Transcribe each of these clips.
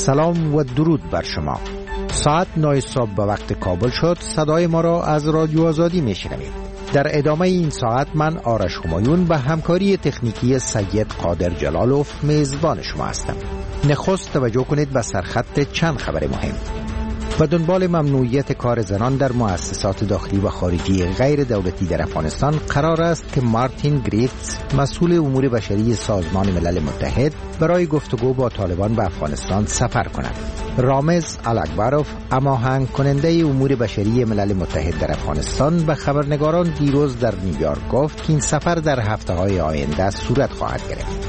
سلام و درود بر شما. ساعت 9 صبح به وقت کابل شد. صدای ما را از رادیو آزادی میشنوید. در ادامه این ساعت من آرش همایون به همکاری تکنیکی سید قادر جلالوف میزبان شما هستم. نخست توجه کنید به سرخط چند خبر مهم. و دنبال ممنوعیت کار زنان در مؤسسات داخلی و خارجی غیر دولتی در افغانستان قرار است که مارتین گریفتس مسئول امور بشری سازمان ملل متحد برای گفتگو با طالبان به افغانستان سفر کند. رامز الاکبروف هماهنگ کننده امور بشری ملل متحد در افغانستان به خبرنگاران دیروز در نیویورک گفت که این سفر در هفته‌های آینده صورت خواهد گرفت.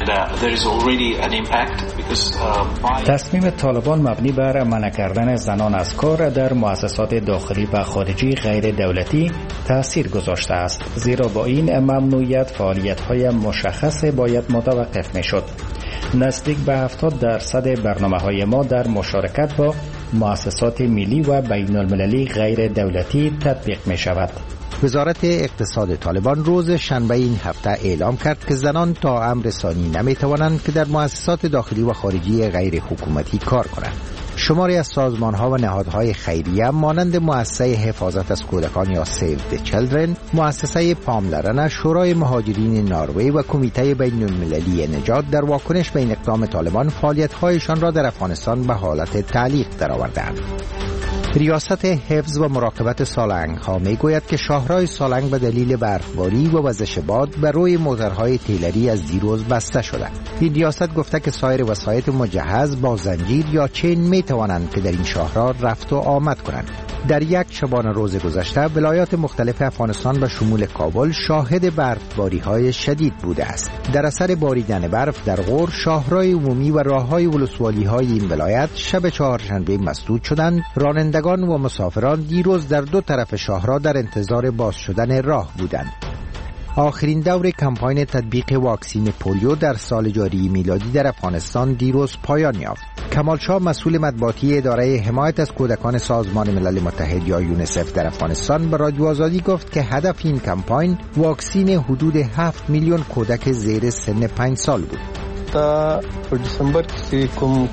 تصمیم طالبان مبنی بر منع کردن زنان از کار در مؤسسات داخلی و خارجی غیر دولتی تأثیر گذاشته است، زیرا با این ممنوعیت فعالیت‌های مشخص باید متوقف می‌شد. نزدیک به 70% برنامه‌های ما در مشارکت با مؤسسات ملی و بین‌المللی غیر دولتی تطبیق می‌شود. وزارت اقتصاد طالبان روز شنبه این هفته اعلام کرد که زنان تا امر ثانی نمی‌توانند که در مؤسسات داخلی و خارجی غیر حکومتی کار کنند. شماری از سازمان‌ها و نهادهای خیریه مانند مؤسسه حفاظت از کودکان یا سیو د چیلدرن، مؤسسه پاملرنه، شورای مهاجرین نروژ و کمیته بین‌المللی نجات در واکنش به این اقدام طالبان فعالیت‌هایشان را در افغانستان به حالت تعلیق درآورده‌اند. ریاست حفظ و مراقبت سالنگ‌ها می‌گوید که شاهراه سالنگ به دلیل برفباری و وزش باد به روی موتورهای تیلری از دیروز بسته شده. این ریاست گفته که سایر وسایط مجهز با زنجیر یا چین می‌توانند که در این شاهراه رفت و آمد کنند. در یک شبانه روز گذشته ولایات مختلف افغانستان به شمول کابل شاهد برفباری‌های شدید بوده است. در اثر باریدن برف در غور، شاهراه عمومی و راه‌های ولسوالی‌های این ولایت شب چهارشنبه مسدود شدند. رانندگان و مسافران دیروز در دو طرف شاهراه در انتظار باز شدن راه بودند. آخرین دور کمپاین تطبیق واکسین پولیو در سال جاری میلادی در افغانستان دیروز پایان یافت. کمال شاه مسئول مطبوعاتی اداره حمایت از کودکان سازمان ملل متحد یا یونیسف در افغانستان به رادیو آزادی گفت که هدف این کمپاین واکسین حدود 7 میلیون کودک زیر سن 5 سال بود. تا دسامبر کې کوم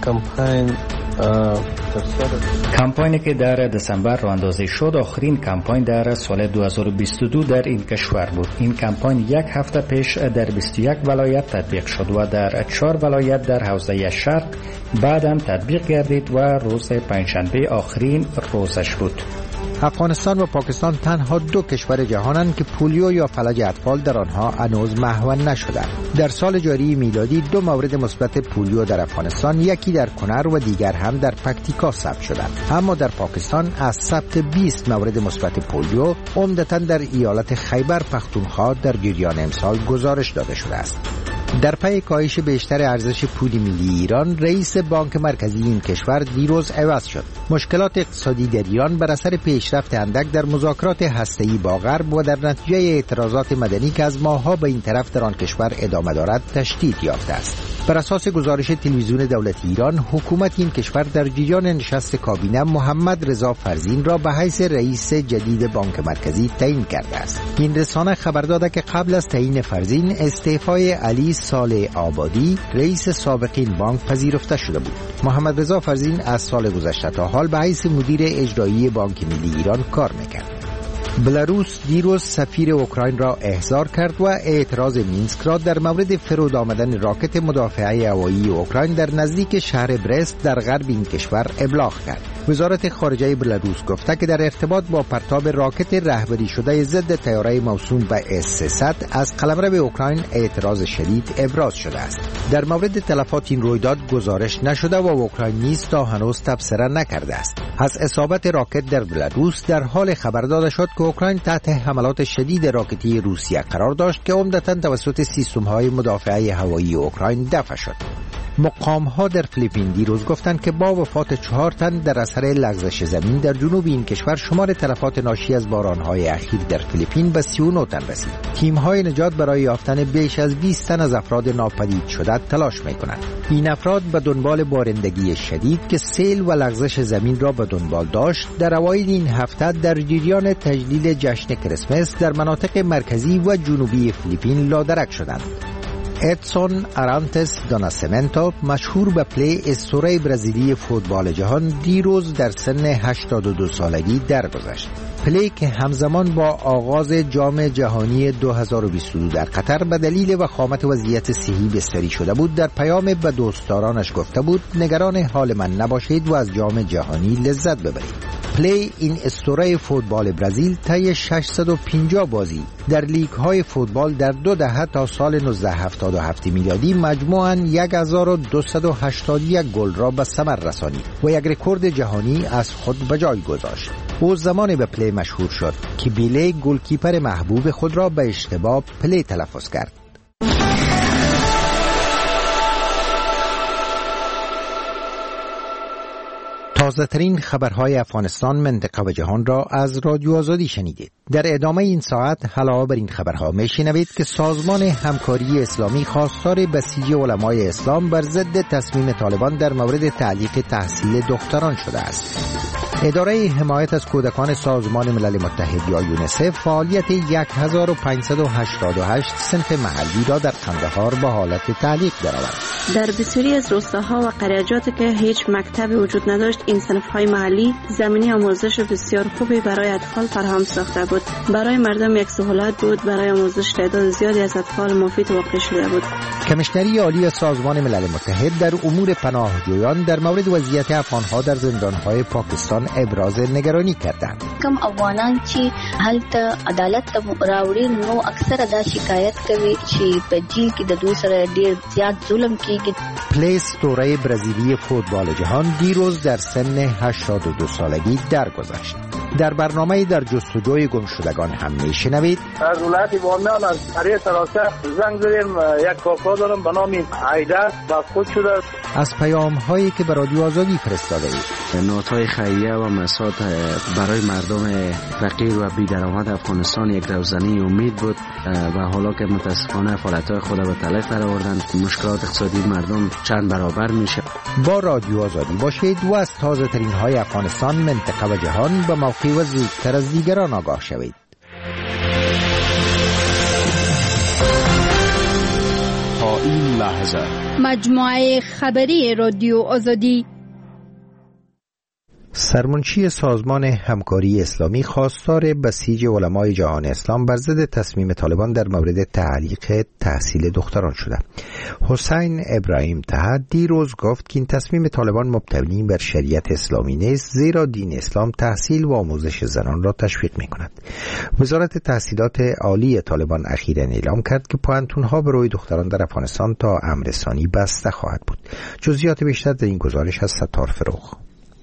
کمپاینی که در دسامبر راه اندازی شد آخرین کمپاین در سال 2022 در این کشور بود. این کمپاین یک هفته پیش در 21 ولایت تطبیق شد و در 4 ولایت در حوزه شرق بعدم تطبیق گردید و روز پنجشنبه آخرین روزش بود. افغانستان و پاکستان تنها دو کشور جهانند که پولیو یا فلج اطفال در آنها هنوز محو نشدند. در سال جاری میلادی 2 مورد مثبت پولیو در افغانستان، یکی در کنر و دیگر هم در پکتیکا ثبت شدند. اما در پاکستان از ثبت 20 مورد مثبت پولیو عمدتاً در ایالت خیبر پختونخوا در جریان امسال گزارش داده شده است. در پی کاهش بیشتر ارزش پول ملی ایران، رئیس بانک مرکزی این کشور دیروز عوض شد. مشکلات اقتصادی در ایران بر اثر پیشرفت اندک در مذاکرات هسته‌ای با غرب و در نتیجه اعتراضات مدنی که از ماه‌ها به این طرف در آن کشور ادامه دارد تشدید یافته است. بر اساس گزارش تلویزیون دولتی ایران، حکومت این کشور در جریان نشست کابینه محمد رضا فرزین را به حیث رئیس جدید بانک مرکزی تعیین کرده است. این رسانه خبر داده که قبل از تعیین فرزین استعفای علی صالح آبادی رئیس سابق این بانک پذیرفته شده بود. محمد رضا فرزین از سال گذشته تا حال به حیث مدیر اجرایی بانک ملی ایران کار می‌کرد. بلاروس دیروز سفیر اوکراین را احضار کرد و اعتراض مینسک را در مورد فرود آمدن راکت مدافعه هوایی اوکراین در نزدیک شهر برست در غرب این کشور ابلاغ کرد. وزارت خارجه بلاروس گفته که در ارتباط با پرتاب راکت رهبری شده ضد طیاره موسوم به اس-300 از قلمرو اوکراین اعتراض شدید ابراز شده است. در مورد تلفات این رویداد گزارش نشده و اوکراین نیز تا هنوز تبصره نکرده است. از اصابت راکت در بلاروس در حال خبر داده شد که اوکراین تحت حملات شدید راکتی روسیه قرار داشت که عمدتاً توسط سیستم‌های مدافعه هوایی اوکراین دفع شد. مقام‌ها در فیلیپین دیروز گفتند که با وفات 4 تن در اثر لغزش زمین در جنوب این کشور، شمار تلفات ناشی از باران‌های اخیر در فیلیپین به 39 تن رسید. تیم‌های نجات برای یافتن بیش از 20 تن از افراد ناپدید شده تلاش می‌کنند. این افراد به دنبال بارندگی شدید که سیل و لغزش زمین را به دنبال داشت، در اوایل این هفته در جریان تجلیل جشن کریسمس در مناطق مرکزی و جنوبی فیلیپین لادرک شدند. ادسون آرانتس دو ناسیمنتو، مشهور به پلی اسطوره برزیلی فوتبال جهان، دیروز در سن 82 سالگی درگذشت. پلی که همزمان با آغاز جام جهانی 2022 در قطر به دلیل وخامت وضعیت صحی بستری شده بود، در پیام به دوستدارانش گفته بود نگران حال من نباشید و از جام جهانی لذت ببرید. پلی، این اسطوره فوتبال برزیل، طی 650 بازی در لیگ های فوتبال در 2 دهه تا سال 1977 میلادی مجموعاً 1281 گل را به ثمر رسانید و یک رکورد جهانی از خود به جای گذاشت. او زمانی به پلی مشهور شد که بیله، گلکیپر محبوب خود را به اشتباه پلی تلفظ کرد. تازه ترین خبرهای افغانستان، منطقه و جهان را از رادیو آزادی شنیدید. در ادامه این ساعت علاوه بر این خبرها میشنوید که سازمان همکاری اسلامی خواستار بسیج علمای اسلام بر ضد تصمیم طالبان در مورد تعلیق تحصیل دختران شده است. اداره حمایت از کودکان سازمان ملل متحد یا یونیسف فعالیت 1588 صنف محلی را در قندهار به حالت تعلیق درآورد. در بسیاری از روستاها و قریاجاتی که هیچ مکتبی وجود نداشت، این صنف‌های محلی زمینه آموزش بسیار خوبی برای اطفال فراهم ساخته بود. برای مردم یک سهولت بود. برای آموزش تعداد زیادی از اطفال مفید واقع شده بود. کمیشنری عالی سازمان ملل متحد در امور پناهجویان در مورد وضعیت افغانها در زندانهای پاکستان ابراز نگرانی کردند. کم افغانان چې هلته عدالت راوړي نو اکثره دا شکایت کوي چې په جیل کې د دوی سره ډیر زیات ظلم کیږي. پلی اسطوره برزیلی فوتبال جهان دیروز در سن 82 سالگی درگذشت. در برنامه در جستجوی گمشدگان هم میشنوید از ولایت بامیان از قریه تراسه زنگ زدیم، یک کاکا دارم به نام عیدر مفقود شده. از پیام هایی که به رادیو آزادی فرستاده اید. نوت‌های خیریه و مساعد برای مردم فقیر و بی‌درآمد افغانستان یک روزنی امید بود و حالا که متاسفانه فعالیت‌های خود به تلف درآوردند، مشکلات اقتصادی مردم چند برابر میشه. با رادیو آزادی باشید و از تازه ترین های افغانستان، منطقه و جهان به موقع و زودتر از دیگران آگاه شوید. تا این لحظه مجموعه خبری رادیو آزادی. سرمنشی سازمان همکاری اسلامی خواستار بسیج علمای جهان اسلام بر ضد تصمیم طالبان در مورد تعلیق تحصیل دختران شده. حسین ابراهیم طه دیروز گفت که این تصمیم طالبان مبتنی بر شریعت اسلامی نیست، زیرا دین اسلام تحصیل و آموزش زنان را تشویق می‌کند. وزارت تحصیلات عالی طالبان اخیراً اعلام کرد که پوهنتون‌ها برای دختران در افغانستان تا امر ثانی بسته خواهد بود. جزئیات بیشتر در این گزارش از ستار فروغ.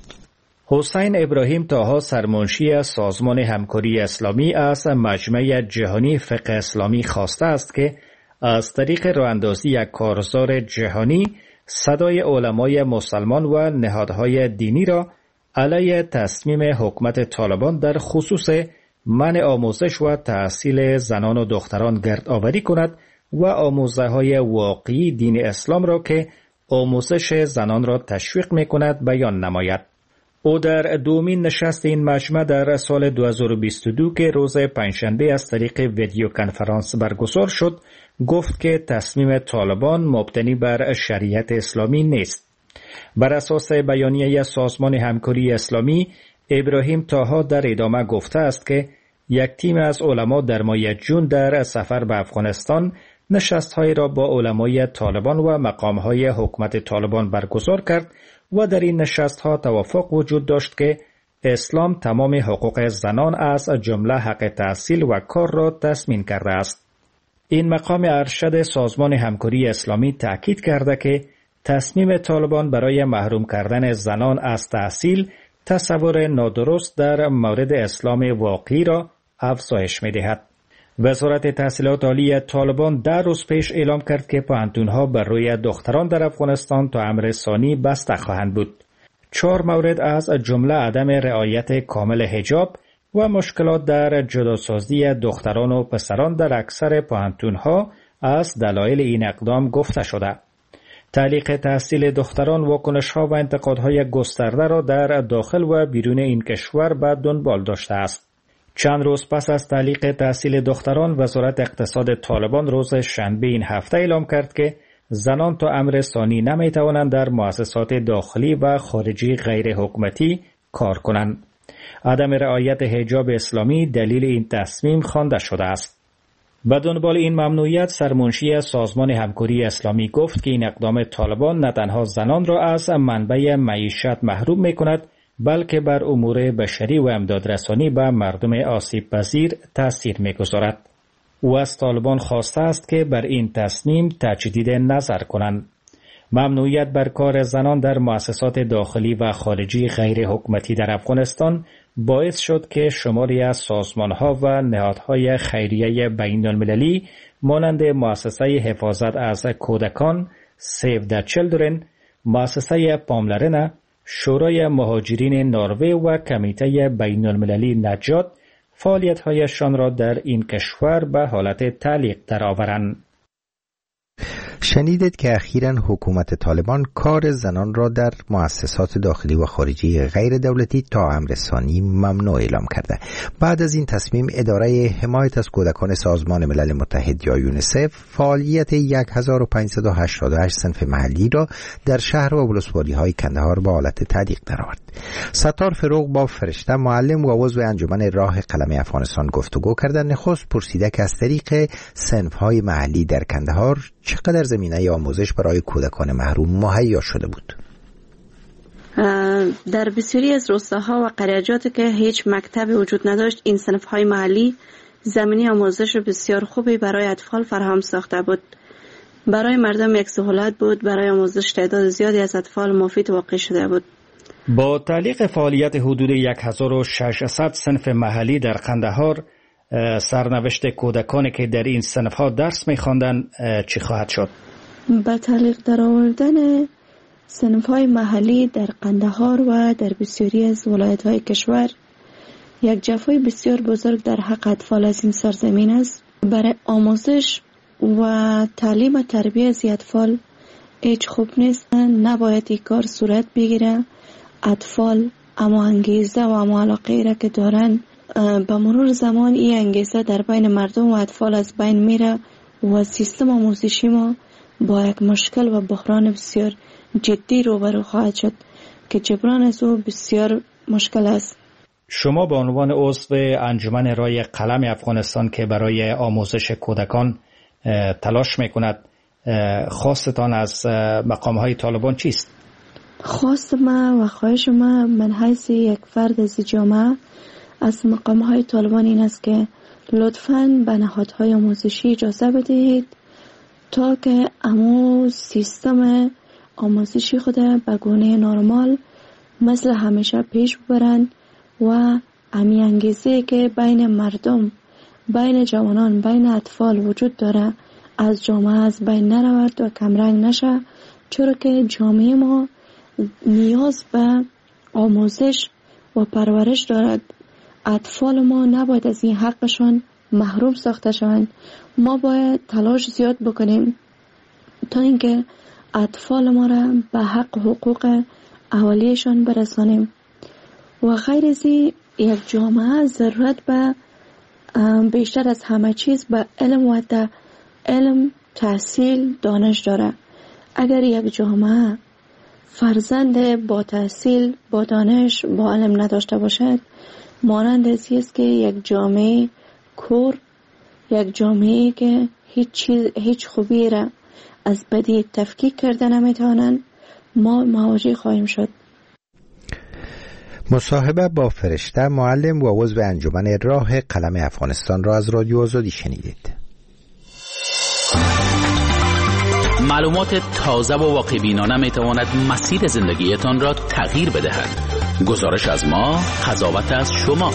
حسین ابراهیم طه، سرمنشی سازمان همکاری اسلامی از مجمع جهانی فقه اسلامی خواسته است که از طریق راه‌اندازی یک کارزار جهانی صدای علمای مسلمان و نهادهای دینی را علیه تصمیم حکومت طالبان در خصوص منع آموزش و تحصیل زنان و دختران گردآوری کند و آموزه‌های واقعی دین اسلام را که آموزش زنان را تشویق می‌کند بیان نماید. او در دومین نشست این مجمع در سال 2022 که روز پنجشنبه از طریق ویدیو کنفرانس برگزار شد، گفت که تصمیم طالبان مبتنی بر شریعت اسلامی نیست. بر اساس بیانیه سازمان همکاری اسلامی، ابراهیم طه در ادامه گفته است که یک تیم از علما در ماه جون در سفر به افغانستان نشست‌های را با علمای طالبان و مقام‌های حکومت طالبان برگزار کرد و در این نشست‌ها توافق وجود داشت که اسلام تمام حقوق زنان از جمله حق تحصیل و کار را تضمین کرده است. این مقام ارشد سازمان همکاری اسلامی تأکید کرده که تصمیم طالبان برای محروم کردن زنان از تحصیل تصور نادرست در مورد اسلام واقعی را افزایش می‌دهد. وزارت تحصیلات عالی طالبان 10 روز پیش اعلام کرد که پوهنتون‌ها برای دختران در افغانستان تا امر ثانی بسته خواهند بود. 4 مورد از جمله عدم رعایت کامل حجاب و مشکلات در جداسازی دختران و پسران در اکثر پوهنتون‌ها از دلایل این اقدام گفته شده. تعلیق تحصیل دختران واکنش‌ها و انتقادهای گسترده را در داخل و بیرون این کشور به دنبال داشته است. چند روز پس از تعلیق تحصیل دختران، وزارت اقتصاد طالبان روز شنبه این هفته اعلام کرد که زنان تا امر ثانی نمی توانند در مؤسسات داخلی و خارجی غیر حکومتی کار کنند. عدم رعایت حجاب اسلامی دلیل این تصمیم خوانده شده است. به دنبال این ممنوعیت، سرمنشی سازمان همکاری اسلامی گفت که این اقدام طالبان نه تنها زنان را از منبع معیشت محروم می کند، بلکه بر امور بشری و امدادرسانی به مردم آسیب پذیر تأثیر می گذارد. او از طالبان خواسته است که بر این تصمیم تجدید نظر کنند. ممنوعیت بر کار زنان در مؤسسات داخلی و خارجی غیر حکومتی در افغانستان باعث شد که شماری از سازمان‌ها و نهادهای خیریه بین‌المللی مانند مؤسسه حفاظت از کودکان، سیو د چیلدرن، مؤسسه پاملرنه، شورای مهاجرین نروژ و کمیته بین‌المللی نجات فعالیت‌هایشان را در این کشور به حالت تعلیق درآورند. شنیدید که اخیراً حکومت طالبان کار زنان را در مؤسسات داخلی و خارجی غیر دولتی تا امر ثانی ممنوع اعلام کرده. بعد از این تصمیم، اداره حمایت از کودکان سازمان ملل متحد یا یونیسف فعالیت 1588 صنف محلی را در شهر و ولسوالی‌های کندهار به حالت تعلیق درآورد. ستار فروغ با فرشته، معلم و عضو انجمن راه قلم افغانستان گفتگو کردند. نخست پرسیده که از طریق صنف‌های محلی در کندهار چقدر زمینه آموزش برای کودکان محروم مهیا شده بود. در بسیاری از روستاها و قریاجات که هیچ مکتبی وجود نداشت، این صنف‌های محلی زمینه آموزش بسیار خوبی برای اطفال فراهم ساخته بود. برای مردم یک سهولت بود. برای آموزش تعداد زیادی از اطفال مفید واقع شده بود. با تعلیق فعالیت حدود 1600 صنف محلی در قندهار، سرنوشت کودکانی که در این صنف‌ها درس می‌خواندند چی خواهد شد؟ با تعلیق درآوردن صنف‌های محلی در قندهار و در بسیاری از ولایت‌های کشور، یک جفای بسیار بزرگ در حق اطفال از این سرزمین است. برای آموزش و تعلیم و تربیت از اطفال هیچ خوب نیست. نباید این کار صورت بگیره. اطفال اما انگیزه و اما علاقه را که دارن، به مرور زمان این انگیزه در بین مردم و اطفال از بین میره و سیستم آموزشی ما با یک مشکل و بحران بسیار جدی روبرو خواهد شد که جبران از او بسیار مشکل است. شما به عنوان عضو انجمن رای قلم افغانستان که برای آموزش کودکان تلاش میکند، خواستتان از مقام‌های طالبان چیست؟ خواست ما و خواهش ما من حیث یک فرد از جامعه از مقام‌های طالبان این است که لطفاً به نهادهای آموزشی اجازه بدهید تا که امو سیستم آموزشی خود به گونه نرمال مثل همیشه پیش ببرند و امی انگیزه که بین مردم، بین جوانان، بین اطفال وجود داره از جامعه از بین نرود و کمرنگ نشه، چرا که جامعه ما نیاز به آموزش و پرورش دارد. اطفال ما نباید از این حقشان محروم ساخته شوند. ما باید تلاش زیاد بکنیم تا اینکه اطفال ما را به حق حقوق اولیه‌شان برسانیم و غیر از این یک جامعه ضرورت به بیشتر از همه چیز به علم و علم، تحصیل، دانش داره. اگر یک جامعه فرزند با تحصیل، با دانش، با علم نداشته باشد، مانند ازی است که یک جامعه کور، یک جامعه که هیچ خوبی را از بدی تفکیک کرده نمیتوانند، ما مواجه خواهیم شد. مصاحبه با فرشته، معلم و عضو انجمن راه قلم افغانستان را از رادیو آزادی شنیدید. معلومات تازه و واقع‌بینانه میتواند مسیر زندگیتان را تغییر بدهد. گزارش از ما، قضاوت از شما.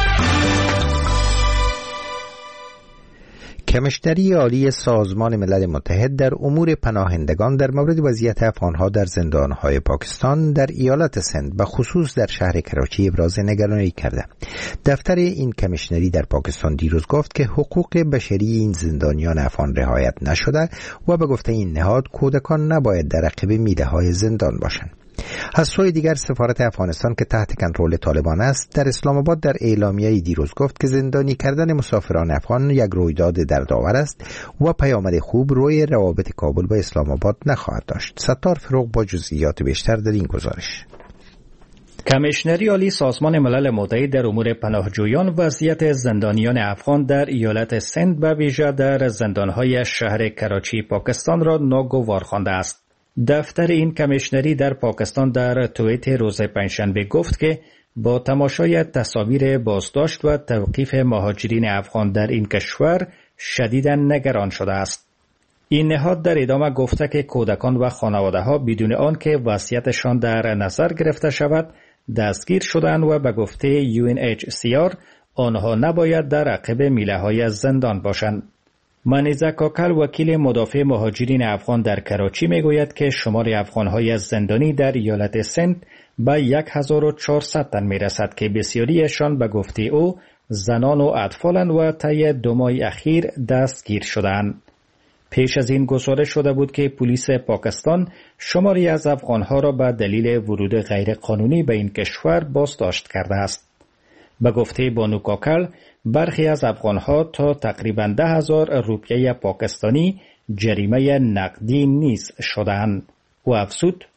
کمیشنری عالی سازمان ملل متحد در امور پناهندگان در مورد وضعیت افغانها در زندانهای پاکستان در ایالت سند به خصوص در شهر کراچی ابراز نگرانی کرده. دفتر این کمیشنری در پاکستان دیروز گفت که حقوق بشری این زندانیان افغان رعایت نشده و به گفته این نهاد کودکان نباید در عقب میده‌های زندان باشند. از سوی دیگر سفارت افغانستان که تحت کنترل طالبان است در اسلام آباد در اعلامیه دیروز گفت که زندانی کردن مسافران افغان یک رویداد دردآور است و پیامد خوب روی روابط کابل با اسلام آباد نخواهد داشت. ستار فروغ با جزئیات بیشتر در این گزارش. کمیشنری عالی سازمان ملل متحد در امور پناهجویان وضعیت زندانیان افغان در ایالت سند به ویژه در زندانهای شهر کراچی پاکستان را ناگوار خوانده است. دفتر این کمیشنری در پاکستان در توییت روز پنجشنبه گفت که با تماشای تصاویر بازداشت و توقیف مهاجرین افغان در این کشور شدیداً نگران شده است. این نهاد در ادامه گفته که کودکان و خانواده‌ها بدون آنکه وضعیتشان در نظر گرفته شود دستگیر شدند و به گفته UNHCR آنها نباید در عقب میله‌های زندان باشند. منیزه کاکل وکیل مدافع مهاجرین افغان در کراچی میگوید که شمار افغان‌های زندانی در ایالت سند به 1400 تن میرسد که بسیاریشان به گفته او زنان و اطفالند و طی 2 ماه اخیر دستگیر شدند. پیش از این گزارش شده بود که پلیس پاکستان شماری از افغانها را به دلیل ورود غیرقانونی به این کشور بازداشت کرده است. به گفته بانو کاکل برخی از افغانها تا تقریباً 10,000 روپیه پاکستانی جریمه نقدی نیز شدند. و افزود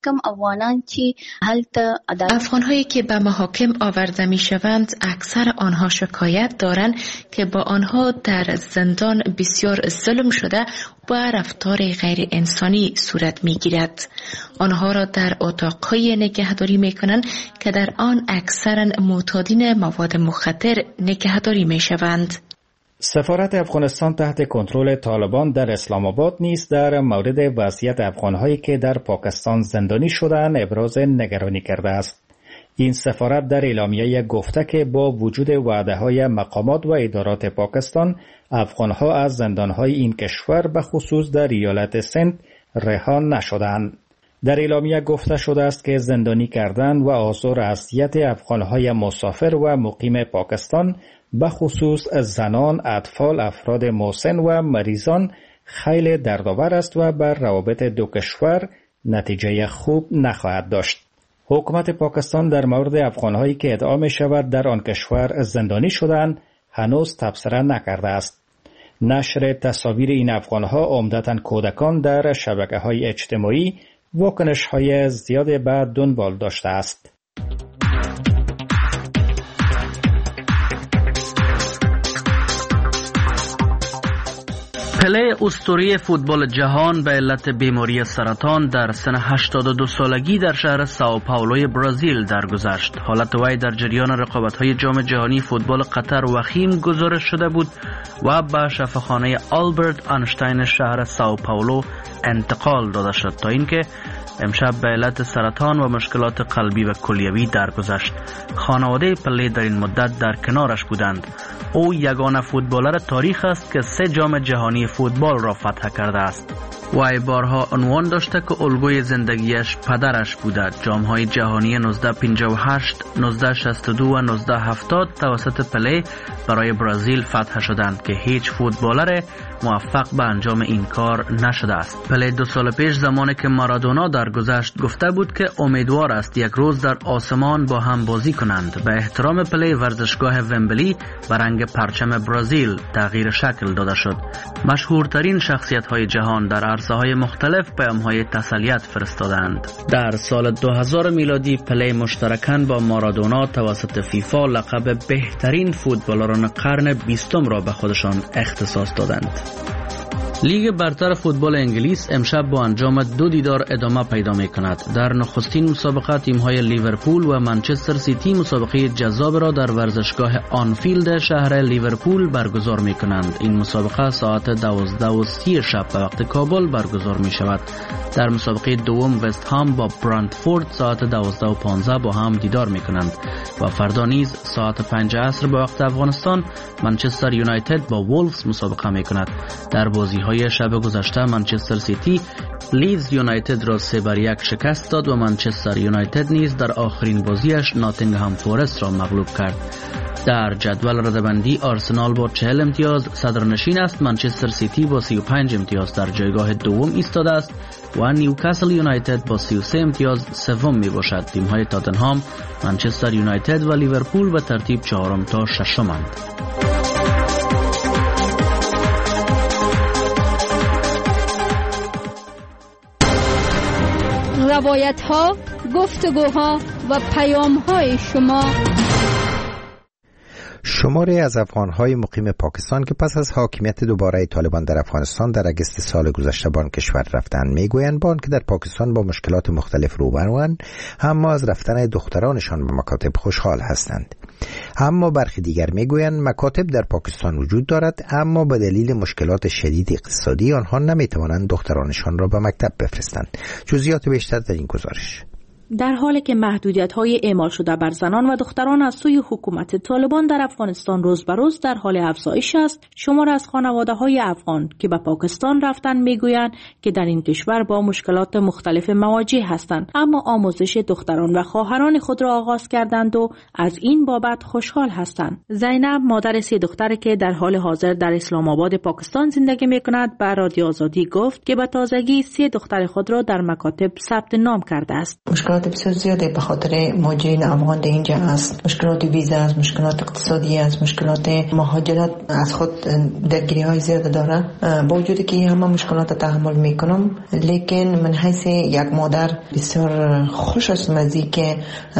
افغان‌هایی که به محاکم آورده می‌شوند اکثر آنها شکایت دارند که با آنها در زندان بسیار ظلم شده و رفتار غیر انسانی صورت می‌گیرد. آنها را در اتاق‌های نگهداری می‌کنند که در آن اکثراً معتادین مواد مخدر نگهداری می‌شوند. سفارت افغانستان تحت کنترل طالبان در اسلام آباد نیز در مورد وضعیت افغان‌هایی که در پاکستان زندانی شدند ابراز نگرانی کرده است. این سفارت در اعلامیه گفته که با وجود وعده‌های مقامات و ادارات پاکستان افغان‌ها از زندان‌های این کشور به خصوص در ایالت سند رها نشدند. در اعلامیه گفته شده است که زندانی کردن و آزار اذیت افغان‌های مسافر و مقیم پاکستان به خصوص زنان، اطفال، افراد مسن و مریضان خیلی دردآور است و بر روابط دو کشور نتیجه خوب نخواهد داشت. حکومت پاکستان در مورد افغان‌هایی که ادعا می‌شود در آن کشور زندانی شدند هنوز تبصره نکرده است. نشر تصاویر این افغان‌ها عمدتاً کودکان در شبکه‌های اجتماعی واکنش‌های زیادی به دنبال داشته است. پله اسطوره فوتبال جهان به علت بیماری سرطان در سن 82 سالگی در شهر ساو پائولوی برزیل درگذشت. حالت وی در جریان رقابت‌های جام جهانی فوتبال قطر وخیم گزارش شده بود و به شفاخانه آلبرت آنشتاین شهر ساو پائولو انتقال داده شد تا اینکه امشب به علت سرطان و مشکلات قلبی و کلیوی درگذشت. خانواده پله در این مدت در کنارش بودند. او یگانه فوتبالر تاریخ است که 3 جام جهانی فوتبال را فتح کرده است. وی بارها عنوان داشته که الگوی زندگیش پدرش بوده. جام‌های جهانی 1958، 1962 و 1970 توسط پله برای برزیل فتح شدند که هیچ فوتبالر موفق به انجام این کار نشده است. پله 2 سال پیش زمانی که مارادونا درگذشت گفته بود که امیدوار است یک روز در آسمان با هم بازی کنند. به احترام پله ورزشگاه ومبلی به رنگ پرچم برزیل تغییر شکل داده شد. مشهورترین شخصیت‌های جهان در عرصه‌های مختلف پیام‌های تسلیت فرستادند. در سال 2000 میلادی پله مشترکاً با مارادونا توسط فیفا لقب بهترین فوتبالران قرن 20 را به خودشان اختصاص دادند. لیگ برتر فوتبال انگلیس امشب با انجام 2 دیدار ادامه پیدا می کند. در نخستین مسابقه تیم‌های لیورپول و منچستر سیتی مسابقه جذاب را در ورزشگاه آنفیلد شهر لیورپول برگزار می کنند. این مسابقه ساعت 12:30 شب به وقت کابل برگزار می شود. در مسابقه دوم وست هام با برنتفورد ساعت 12:15 با هم دیدار می کنند و فردا نیز ساعت 5 عصر به وقت افغانستان منچستر یونایتد با وولفز مسابقه می کند. در بازی های شب گذشته منچستر سیتی لیدز یونایتد را 3-1 شکست داد و منچستر یونایتد نیز در آخرین بازیش ناتینگهام فورست را مغلوب کرد. در جدول رده‌بندی آرسنال با 40 امتیاز صدرنشین است. منچستر سیتی با 35 امتیاز در جایگاه دوم ایستاده است و نیوکاسل یونایتد با 33 امتیاز سوم می باشد. تیم‌های تاتنهام، منچستر یونایتد و لیورپول به ترتیب چهارم تا ششمند. روایت‌ها، گفتگوها و پیام‌های شما. شماری از افغان‌های مقیم پاکستان که پس از حاکمیت دوباره طالبان در افغانستان در اگست سال گذشته به آن کشور رفتند میگویند با آنکه در پاکستان با مشکلات مختلف روبروند، اما از رفتن دخترانشان به مکاتب خوشحال هستند. اما برخی دیگر میگویند مکاتب در پاکستان وجود دارد، اما به دلیل مشکلات شدید اقتصادی آنها نمیتوانند دخترانشان را به مکتب بفرستند. جزئیات بیشتر در این گزارش. در حالی که محدودیت‌های اعمال شده بر زنان و دختران از سوی حکومت طالبان در افغانستان روز به روز در حال افزایش است، شمار از خانواده‌های افغان که به پاکستان رفتند میگویند که در این کشور با مشکلات مختلف مواجه هستند، اما آموزش دختران و خواهران خود را آغاز کردند و از این بابت خوشحال هستند. زینب، مادر 3 دختر که در حال حاضر در اسلام آباد پاکستان زندگی می‌کند، به رادیو آزادی گفت که به تازگی 3 دختر خود را در مکاتب ثبت نام کرده است. مشکلات بسیار زیاده به خاطر مهاجرین افغان در اینجا است. مشکلات ویزا است، مشکلات اقتصادی است، مشکلات مهاجرت از خود درگیری های زیاد داره. با وجودی که همه مشکلات تحمل میکنم، لیکن من حیث یک مادر بسیار خوش هستم از اینکه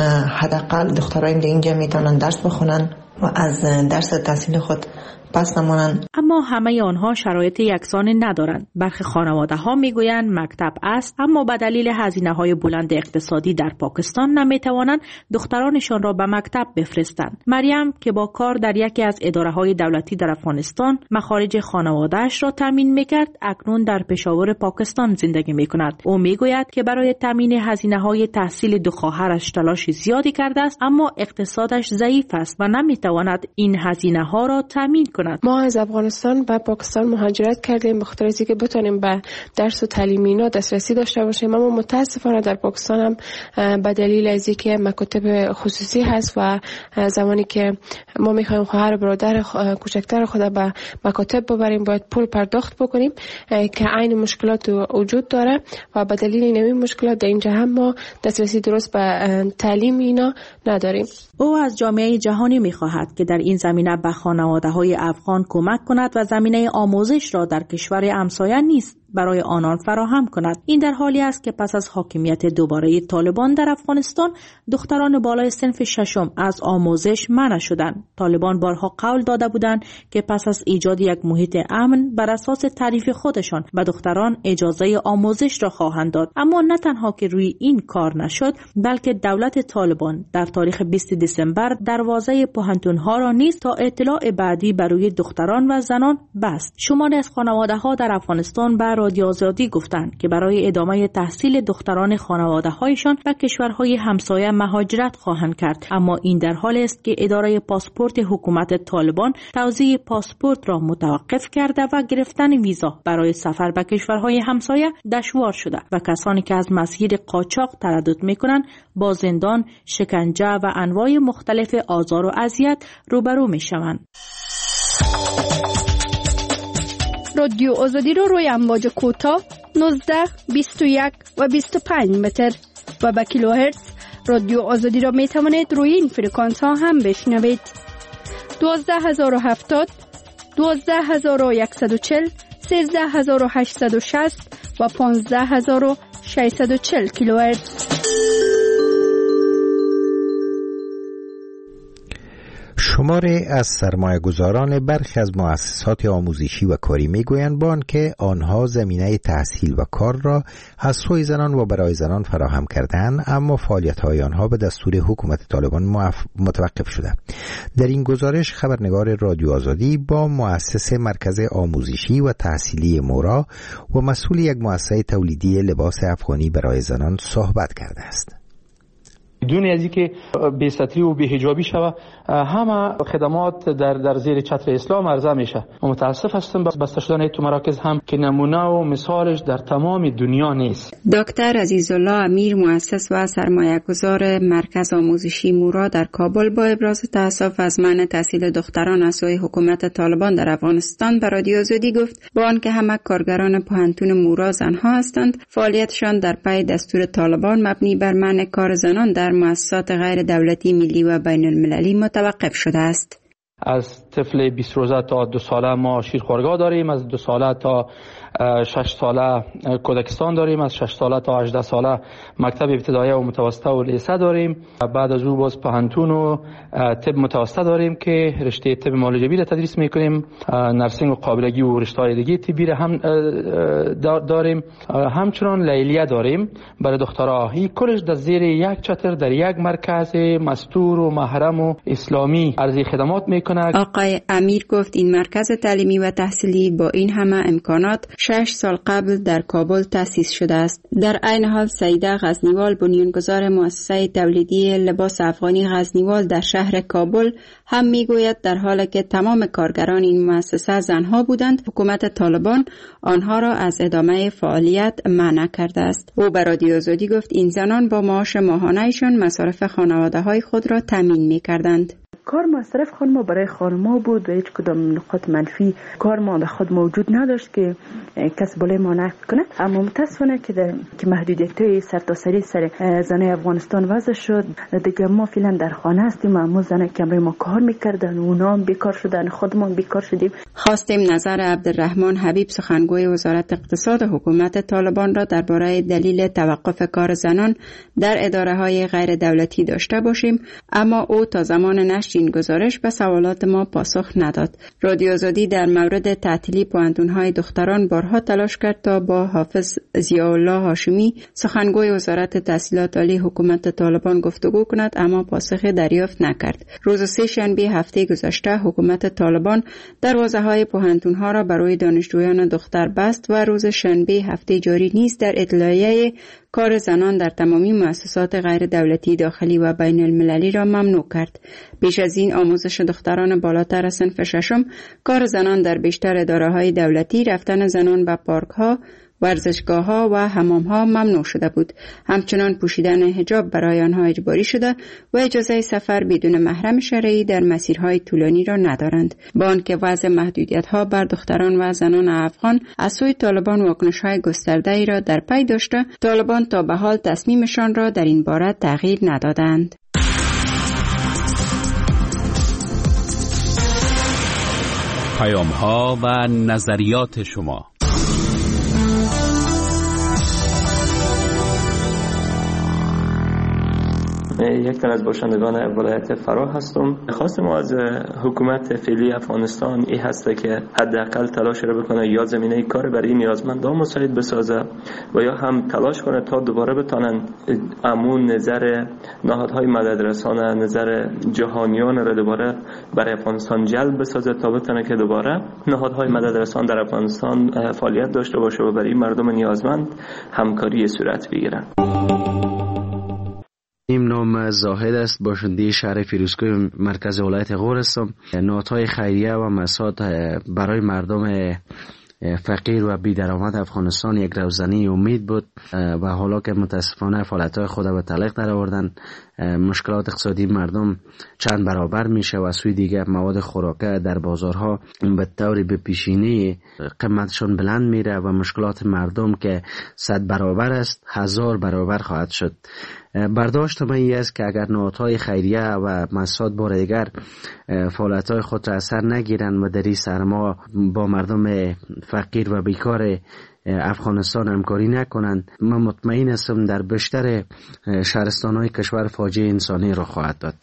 حداقل دخترایم در اینجا میتونن درس بخونن و از درس تحصیل خود پس نمانند. اما همه آنها شرایط یکسان ندارند. برخی خانواده‌ها میگویند مکتب است، اما به دلیل هزینه‌های بلند اقتصادی در پاکستان نمیتوانند دخترانشان را به مکتب بفرستند. مریم که با کار در یکی از اداره‌های دولتی در افغانستان مخارج خانواده‌اش را تامین می‌کرد، اکنون در پشاور پاکستان زندگی می‌کند. او میگوید که برای تامین هزینه‌های تحصیل 2 خواهرش تلاش زیادی کرده است، اما اقتصادش ضعیف است و نمیتواند این هزینه‌ها را تامین کند. ما از افغانستان به پاکستان مهاجرت کردیم به خاطر اینکه بتونیم به درس و تعلیم اینا دسترسی داشته باشیم، اما متاسفانه در پاکستان هم به دلیل از اینکه مکاتب خصوصی هست و زمانی که ما میخوایم خواهر برادر کوچکتر خود به مکاتب ببریم باید پول پرداخت بکنیم که عین مشکلات وجود داره و به دلیل این مشکلات در اینجا هم ما دسترسی درست به تعلیم اینا نداریم. او از جامعه جهانی میخواهد که در این زمینه به خانواده‌های افغان کمک کند و زمینه آموزش را در کشور همسایه نیز برای آنان فراهم کند. این در حالی است که پس از حاکمیت دوباره طالبان در افغانستان دختران بالای صنف 6 از آموزش منع شدند. طالبان بارها قول داده بودند که پس از ایجاد یک محیط امن بر اساس تعریف خودشان به دختران اجازه آموزش را خواهند داد، اما نه تنها که روی این کار نشد، بلکه دولت طالبان در تاریخ 20 دسامبر دروازه پوهنتون‌ها را نیز تا اطلاع بعدی برای دختران و زنان بست. شماری از خانواده‌ها در افغانستان به رادیو آزادی گفتند که برای ادامه تحصیل دختران خانواده‌هایشان به کشورهای همسایه مهاجرت خواهند کرد، اما این در حالی است که اداره پاسپورت حکومت طالبان توزیع پاسپورت را متوقف کرده و گرفتن ویزا برای سفر به کشورهای همسایه دشوار شده و کسانی که از مسیر قاچاق تردد می‌کنند با زندان، شکنجه و انواع مختلف آزار و اذیت روبرو می‌شوند. رادیو آزادی رو روی امواج کوتاه 19، 21 و 25 متر و با کیلوهرتز رادیو آزادی را می توانید روی این فرکانس ها هم بشنوید. 12070، 12140، 13860 و 15640 کیلوهرتز. شماری از سرمایه‌گذاران برخی از مؤسسات آموزشی و کاری میگویند با آنکه آنها زمینه تحصیل و کار را از سوی زنان و برای زنان فراهم کردند، اما فعالیت‌های آنها به دستور حکومت طالبان متوقف شده. در این گزارش خبرنگار رادیو آزادی با مؤسس مرکز آموزشی و تحصیلی مورا و مسئول یک مؤسسه تولیدی لباس افغانی برای زنان صحبت کرده است. بدون از اینکه بی‌ستری و بی‌حجابی شوه، همه خدمات در زیر چتر اسلام عرضه میشه. متاسف هستم بسته شدن تو مراکز هم که نمونه و مثالش در تمام دنیا نیست. دکتر عزیزالله امیر، مؤسس و سرمایه‌گذار مرکز آموزشی مورا در کابل، با ابراز تأسف از منع تحصیل دختران از سوی حکومت طالبان در افغانستان به رادیو آزادی گفت با آنکه همه کارگران پوهنتون مورا زنها هستند، فعالیتشان در پی دستور طالبان مبنی بر منع کار زنان در مؤسسات غیر دولتی ملی و بین المللی متوقف شده است. از طفل 20 روزه تا 2 ساله ما شیرخوارگاه داریم، از 2 ساله تا 6 ساله کودکستان داریم، از 6 ساله تا 18 ساله مکتب ابتدایی و متوسطه و لیسه داریم. بعد از او باز پوهنتون و طب متوسطه داریم که رشته طب معالجوی را تدریس میکنیم، نرسینگ و قابلگی و رشته‌های دیگه طبی را هم داریم. همچنان لیلیه داریم برای دخترها. این کلش در زیر یک چتر در یک مرکز مستور و محرم و اسلامی عرضه خدمات میکنه. آقای امیر گفت این مرکز تعلیمی و تحصیلی با این همه امکانات 6 سال قبل در کابل تأسیس شده است. در عین حال سیده غزنیوال، بنیانگذار مؤسسه تولیدی لباس افغانی غزنیوال در شهر کابل، هم میگوید در حالی که تمام کارگران این مؤسسه زنها بودند، حکومت طالبان آنها را از ادامه فعالیت منع کرده است. او به رادیو آزادی گفت این زنان با معاش ماهانه‌شان مصارف خانواده‌های خود را تامین می‌کردند. کار مصرف خانم برای خانم‌ها بود و هیچ کدام نقاط منفی کار ما به خود موجود نداشت که کس بالای ما نقد کنه. اما متاسفانه که محدودیت‌های سرتاسری سر زنای افغانستان وضع شد، دیگه ما فعلا در خانه هستیم، اما زنای که برای ما کار می‌کردن اونا هم بیکار شدن، خودمون بیکار شدیم. خواستیم نظر عبدالرحمن حبیب، سخنگوی وزارت اقتصاد حکومت طالبان را درباره دلیل توقف کار زنان در اداره‌های غیر دولتی داشته باشیم، اما او تا زمان نشر این گزارش به سوالات ما پاسخ نداد. رادیو آزادی در مورد تعطیلی پوهنتون‌های دختران بارها تلاش کرد تا با حافظ ضیاءالله هاشمی، سخنگوی وزارت تحصیلات عالی حکومت طالبان گفتگو کند، اما پاسخ دریافت نکرد. روز 3 شنبه هفته گذشته حکومت طالبان دروازه‌های پوهنتون‌ها را برای دانشجویان دختر بست و روز شنبه هفته جاری نیز در اطلاعیه کار زنان در تمامی مؤسسات غیر دولتی داخلی و بین المللی را ممنوع کرد. بیش از این آموزش دختران بالاتر صنف ششم، کار زنان در بیشتر اداره‌های دولتی، رفتن زنان به پارک‌ها، ورزشگاه‌ها و حمام‌ها ممنوع شده بود. همچنان پوشیدن حجاب برای آنها اجباری شده و اجازه سفر بدون محرم شرعی در مسیرهای طولانی را ندارند. با آنکه وضع محدودیت‌ها بر دختران و زنان افغان از سوی طالبان واکنش‌های گسترده‌ای را در پی داشته، طالبان تا به حال تصمیمشان را در این باره تغییر ندادند. پیام‌ها و نظریات شما. یک تن از باشندگان ولایت فراه هستم. خواست ما از حکومت فعلی افغانستان این هسته که حداقل تلاش را بکنه یا زمینه کار برای نیازمندان مساعد بسازه و یا هم تلاش کنه تا دوباره بتونن امون نظر نهادهای مددرسانه، نظر جهانیان را دوباره برای افغانستان جلب بسازه تا بتونه که دوباره نهادهای مددرسان در افغانستان فعالیت داشته باشه و برای مردم نیازمند همکاری صورت بگیرن. این نام زاهد است، باشنده شهر فیروزکوه مرکز ولایت غور هستم. نهادهای خیریه و مساعد برای مردم فقیر و بی درآمد افغانستان یک روزنی امید بود و حالا که متاسفانه فعالیت‌های خود به تعلیق در آوردن، مشکلات اقتصادی مردم چند برابر میشه و سوی دیگه مواد خوراکه در بازارها به طور به پیشینه قیمتشون بلند میره و مشکلات مردم که 100 برابر است 1000 برابر خواهد شد. برداشت من این است که اگر نهادهای خیریه و مساعد بار دیگر فعالیت‌های خود را اثر نگیرن و در این سرما با مردم فقیر و بیکار افغانستان همکاری نکنند، من مطمئن هستم در بیشتر شهرستان‌های کشور فاجعه انسانی را خواهد داد.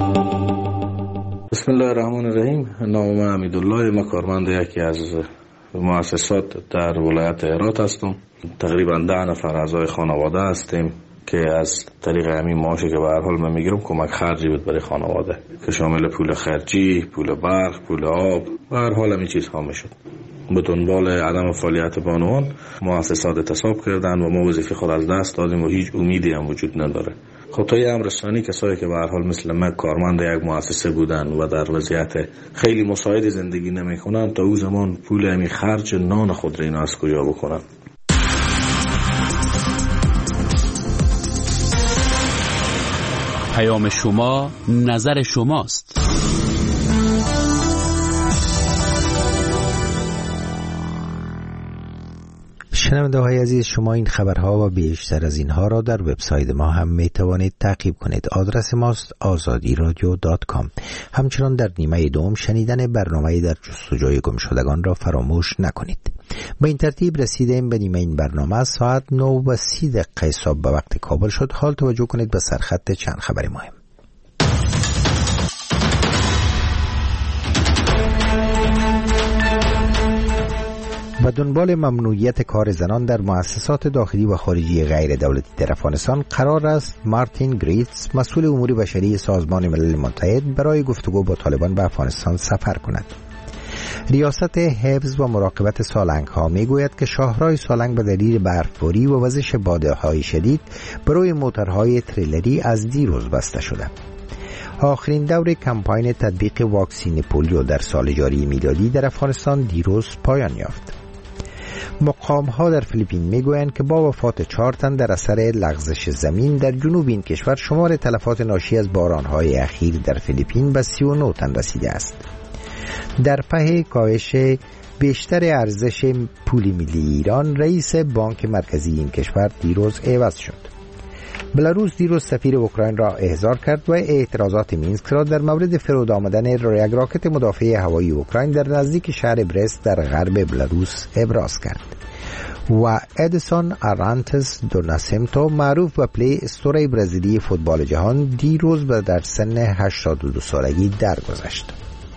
بسم الله الرحمن الرحیم. نام من حمیدالله، من کارمند یکی از مؤسسات در ولایت هرات هستم. تقریبا 10 نفر اعضای خانواده هستیم که از طریق همین معاشی که به هر حال من میگیرم کمک خرجی بود برای خانواده که شامل پول خرجی، پول برق، پول آب و هر حال همین چیزها میشد. به دنبال عدم فعالیت بانوان مؤسسات اعتصاب کردن و ما وظیفه خود از دست دادیم و هیچ امیدی هم وجود نداره. خطای امر ثانی کسایی که به هر حال مثل من کارمند یک مؤسسه بودن و در وضعیت خیلی مساعد زندگی نمیکنن، تا او زمان پول همین خرج نان خود را اینا از کجا بکنن؟ پیام شما نظر شماست. شنونده های عزیز، شما این خبرها و بیشتر از اینها را در وبسایت ما هم می توانید تعقیب کنید. آدرس ماست azadiradio.com. همچنان در نیمه دوم شنیدن برنامه در جستجوی گمشدگان را فراموش نکنید. با این ترتیب رسیدیم به نیمه این برنامه. ساعت 9:30 صبح به وقت کابل شد. حال توجه کنید به سرخط چند خبر مهم. و دنبال ممنوعیت کار زنان در مؤسسات داخلی و خارجی غیر دولتی در افغانستان قرار است مارتین گریتس، مسئول امور بشری سازمان ملل متحد، برای گفتگو با طالبان به افغانستان سفر کند. ریاست حفظ و مراقبت سالنگ ها می گوید که شاهراه سالنگ به دلیل برفباری و وزش بادهای شدید برای موتورهای تریلری از دیروز بسته شده. آخرین دور کمپاین تطبیق واکسین پولیو در سال جاری میلادی در افغانستان دیروز پایان یافت. مقام ها در فیلیپین میگویند که با وفات 4 تن در اثر لغزش زمین در جنوب این کشور، شمار تلفات ناشی از بارانهای اخیر در فیلیپین به 39 تن رسیده است. در پی کاهش بیشتر ارزش پول ملی ایران، رئیس بانک مرکزی این کشور دیروز عوض شد. بلاروس دیروز سفیر اوکراین را احضار کرد و اعتراضات مینسک را در مورد فرود آمدن یک راکت مدافع هوایی اوکراین در نزدیک شهر برست در غرب بلاروس ابراز کرد. و ادسون آرانتس دو ناسیمتو، معروف به پلی استور برزیلی فوتبال جهان، دیروز در سن 82 سالگی درگذشت.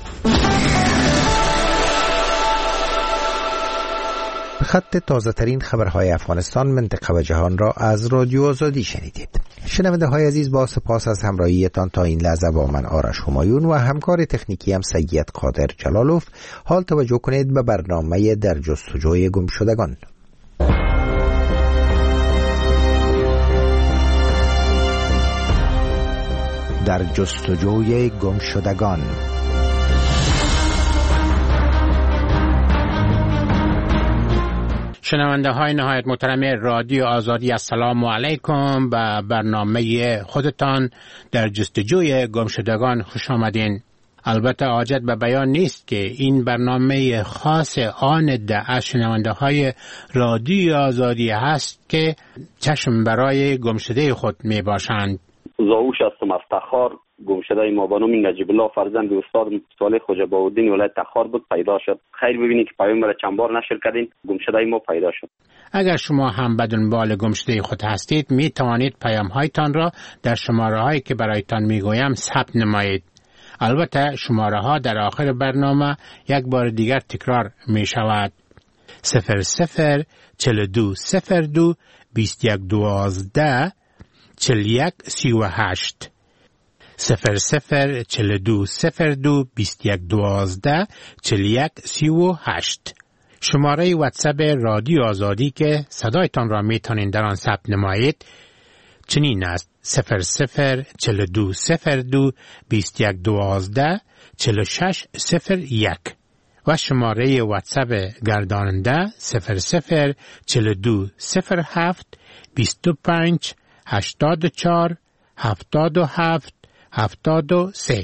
خط تازه ترین خبرهای افغانستان، منطقه و جهان را از رادیو آزادی شنیدید. شنونده های عزیز، با سپاس از همراهیتان تا این لحظه با من آرش همایون و همکار تکنیکی هم سید قادر جلالوف. حال توجه کنید به برنامه در جستجوی گمشدگان. در جستجوی گمشدگان. شنونده های نهایت محترم رادیو آزادی، السلام علیکم. به برنامه خودتان در جستجوی گمشدگان خوش آمدین. البته حاجت به بیان نیست که این برنامه خاص آن 10 شنونده های رادیو آزادی هست که چشم برای گمشده خود می باشند. زاوش هستم از تخار. گمشده ما به نام نجیب الله فرزند استاد صالح خوجا باودین ولایت تخار بود، پیدا شد. خیر ببینید که پیام را چند بار نشر کردین، گمشده ما پیدا شد. اگر شما هم به دنبال گمشده خود هستید، می توانید پیام هایتان را در شماره هایی که برایتان می گویم ثبت نمایید. البته شماره ها در آخر برنامه یک بار دیگر تکرار می شود. 00 42 02 21 12 41 38 00 42 02 21 12 41 38. شماره واتساپ رادیو آزادی که صدایتان را میتونین در آن ثبت نمایید چنین است: 00 42 02 21 12 46 01 و شماره واتساپ گرداننده 00 42 07 25 84 77 73.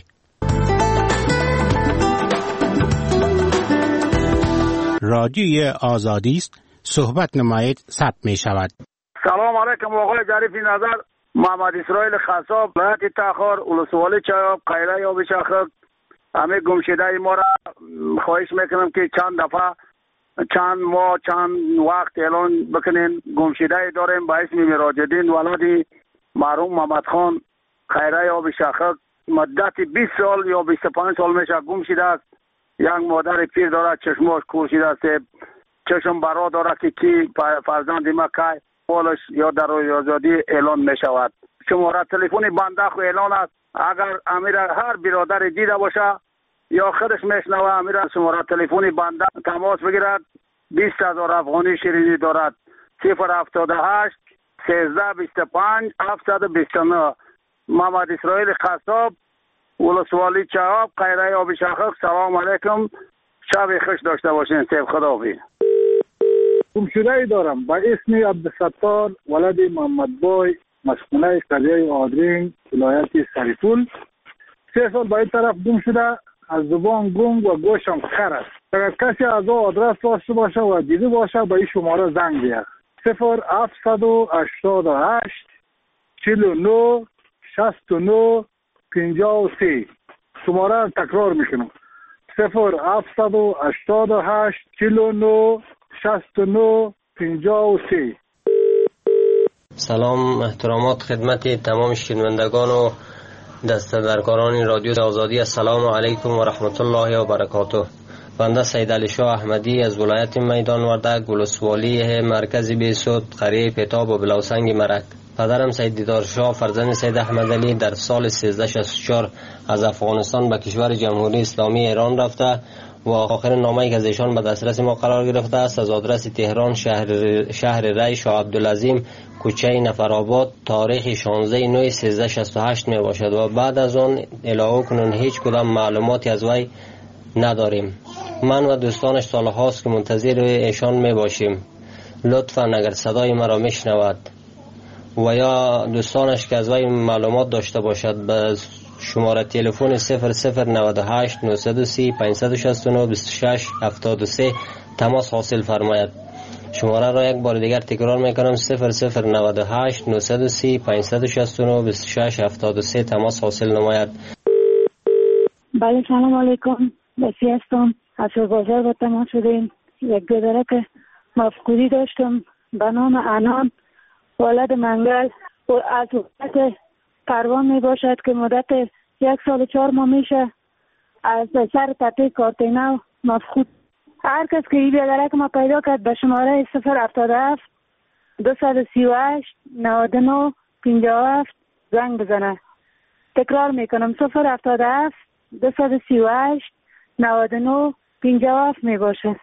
رادیوی آزادی است، صحبت نمایید، ثبت می شود. سلام علیکم آقای ظریف نظر، محمد اسرائیل خصاب، ولایت تخار، ولسوالی چایاب، قیره یا بشاخه. همه گمشده ما را خواهش میکنم که چند دفعه، چند ماه، چند وقت اعلان بکنین. گمشده داریم با اسم مراجدین ولادی مرحوم محمد خان خیره یا بشاخه، مدت 20 سال یا 25 سال میشه گم شده است. یک مادر پیر داره، چشماش کور شده است، چشم برا داره که کی فرزند ما که بالش یا در روی آزادی اعلان می شود. شماره تلفنی بنده خو اعلان است، اگر امیر هر برادر دیده باشه یا خودش میشنوه، امیر شماره تلفنی بنده تماس بگیرد. 20,000 افغانی شیرینی دارد. 078 13 25 729 محمد اسرائیل قصاب، ولسوالی چهاب، قیره آب شخق. سلام علیکم، شب خوش داشته باشین. سیب خداحافظ. گمشده ای دارم به اسم عبدالستار ولد محمد بای، مسکونه قریه آدرین، ولایت سریپول. 3 سال به این طرف گم شده. از زبان گنگ و گوشم خر است. اگر کسی از او آدرس داشته باشه و دیده باشه به این شماره زنگ بیاد. 0788 49 69 53. شماره را تکرار میکنم. 0788 49 69 53. سلام احترامات خدمت تمام شنوندگان و دستبرکاران رادیو آزادی. السلام علیکم و رحمت الله و برکاته. بنده سید علی شاه احمدی از ولایت میدان وردک، ولسوالی مرکز بیسود، قریه پتاب و بلاوسنگ مرک. پدرم سید دیدار شاه فرزند سید احمد علی در سال 1364 از افغانستان به کشور جمهوری اسلامی ایران رفته و آخرین نامه‌ای که از ایشان به دسترس ما قرار گرفته است از آدرس تهران شهر ری شاه عبدالعظیم، کوچه نفرآباد، تاریخ 16/9/1368 می باشد و بعد از آن الهو کنون هیچ کدام معلوماتی از وی نداریم. من و دوستانش سالهاست که منتظر ایشان می باشیم. لطفاً اگر صدای مرا میشنود و یا دوستانش که از وی معلومات داشته باشد به شماره تلفن 0098 930 569 26 73 تماس حاصل فرماید. شماره را یک بار دیگر تکرار میکنم: 0098 930 569 26 73 تماس حاصل نماید. بله سلام علیکم، بسی هستم. از بازار با تماس شدیم. یک گذره که مفقودی داشتم به نام انان ولد منگل و از وقت پروان می باشد که مدت 1 سال و 4 ماه میشه از سر تپه کارتینو مفقود. هر کس که این بیادرک ما پیدا کرد به شماره 077 238 99 57 زنگ بزنه. تکرار میکنم: 077 238 99 57 می باشه.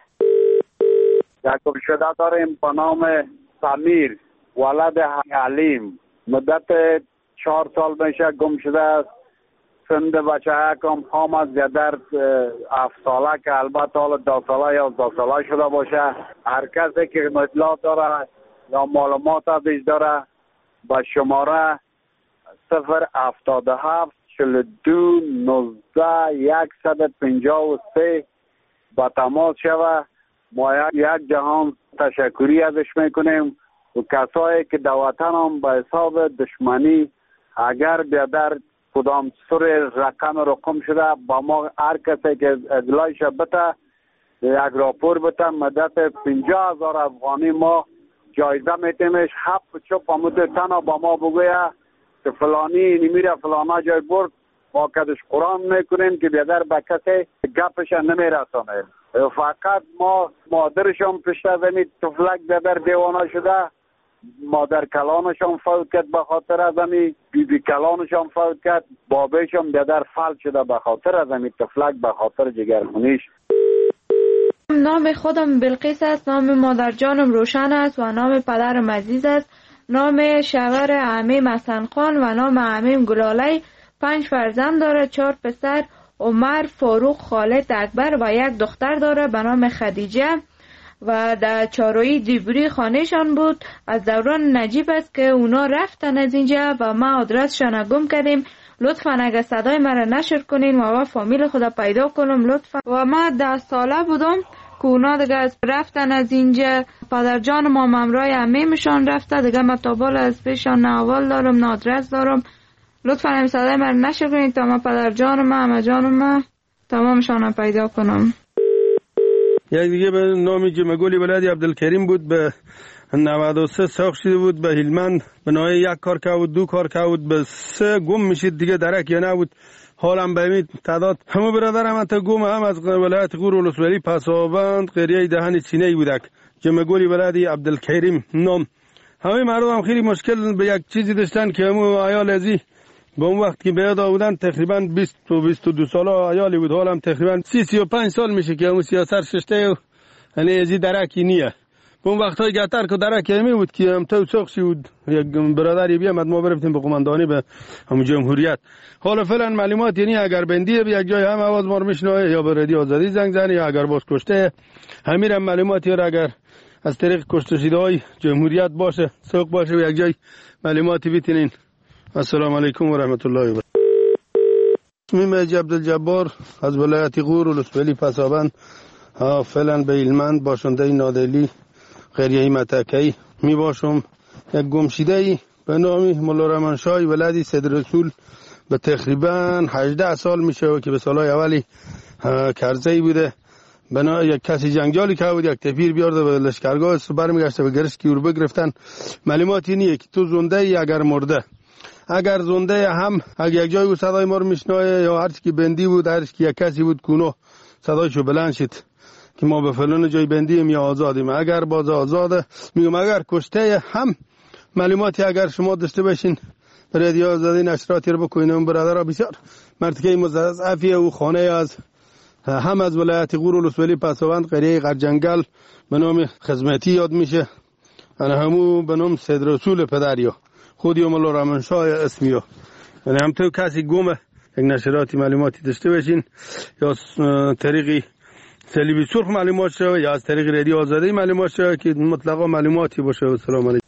یک گمشده داریم به نام سمیر ولد علیم. مدت 4 سال میشه گم شده است. سند بچه کم آمد در 7 ساله که البته حالا 10 ساله یا 11 ساله شده باشه. هر کسی که اطلاعات داره یا معلومات ازش داره با شماره 077 42 19 153 با تماس شوه. ما یک جهان تشکری ازش میکنیم و کسایی که در وطن هم به حساب دشمنی اگر بیادر کدام سر رقم رقم شده با ما هر کسی که اطلاعش بده یک راپور بده مدت 50,000 افغانی ما جایزه میتیمش. 7 چوب امود تنها با ما بگویه که فلانی نمیره فلانا جای برد، ما کدش قرآن میکنیم که بیادر به کسی گپش نمیرسانه. فقط ما مادرشم پشت زمین تفلک بیادر دیوانه شده، مادر کلانشم فوت کرد به خاطر از امی، بیبی کلانشم فوت کرد، بابیشم بیادر فلج شده به خاطر از امی تفلک، به خاطر جگرخونیش. نام خودم بلقیس است، نام مادر جانم روشن است و نام پدرم عزیز است. نام شوهر عمیم حسن خان و نام عمیم گلالی. 5 فرزند داره، 4 پسر: عمر، فاروق، خالد، اکبر و 1 دختر داره به نام خدیجه و در چاروی دیبری خانهشان بود. از دوران نجیب است که اونا رفتن از اینجا و ما آدرسشان گم کردیم. لطفاً اگه صدای مرا نشر کنین و فامیل خدا پیدا کنم لطفاً. و ما 10 ساله بودم که اونا دیگه رفتن از اینجا. پدر جان ما ممرای عمیمشان رفته دیگه. ما تابال از پیشان نه اول دارم نه آدرس دارم. لطفاً هم صدای مرا نشر کنین تا ما پدر جان ما همه جان ما تمامشان پیدا کنم. یک دیگه به نام جمگولی ولد عبدالکریم بود، به 93 ساخت شده بود به هلمند. به نوعی 1 کار بود، 2 کار بود، به 3 گم میشید دیگه درک یا نبود. حالم به این تعداد همه برادرم حتی گم هم از ولایت غور ولسوالی پسابند قریه دهن چینه‌ای بودک. جمگولی ولد عبدالکریم نام. همه مردم خیلی مشکل به یک چیزی داشتن که همون عیال ازی به اون وقت که بیاد بودن تقریبا 20 و 22 ساله عیالی بود. حالم تقریبا 30-35 سال میشه که همون سیاست ششته یعنی ازی درکی نیه. اون وقتای گتر که درک می بود که هم تو سخشی بود یک برادری بیامد ما برفتیم به قماندانی به همون جمهوریت. حالا فعلا معلومات یعنی اگر بندی به یک جای هم آواز ما رو میشنوه یا به رادیو آزادی زنگ زنه یا اگر باز کشته همین هم معلوماتی را اگر از طریق کشته شده های جمهوریت باشه سوق باشه به یک جای معلوماتی بیتینین. السلام علیکم و رحمت الله و برکاته. اسمم عبدالجبار از ولایت غور ولسوالی پسابند فعلا به هلمند باشنده نادلی قریه متکی می باشم. یک گمشیده به نام مولا رحمانشاه ولدی سید رسول به تقریبا 18 سال میشه که به سالهای اولی کرزی بوده. بنا یک کسی جنگجالی که بود یک تفیر بیارده به لشکرگاه است برمیگشته به گرش کی رو بگرفتن. معلومات اینه که تو زنده ای اگر مرده اگر زنده هم اگر یک جای او صدای ما رو میشنوه یا هر چی که بندی بود هر چی که یک کسی بود کونو صدایشو بلند شد که ما به فلان جای بندیم یا آزادیم. اگر باز آزاده میگم اگر کشته هم معلوماتی اگر شما داشته باشین رادیو آزادی نشراتی رو بکنین. اون برادرها بسیار مرتکه مضاعفی او خانه از هم از ولایت غور ولسوالی پسابند قریه غرجنگل به نام خدمتی یاد میشه. انا همو به نام سید رسول پدریا خودی مولا رحمانشاه اسمیو. یعنی هم تو کسی گمه یک نشراتی معلوماتی داشته باشین یا طریقی صلیبی سرخ معلومات شده یا از طریق رادیو آزادی معلومات شده که مطلقا معلوماتی باشه. السلام علیکم.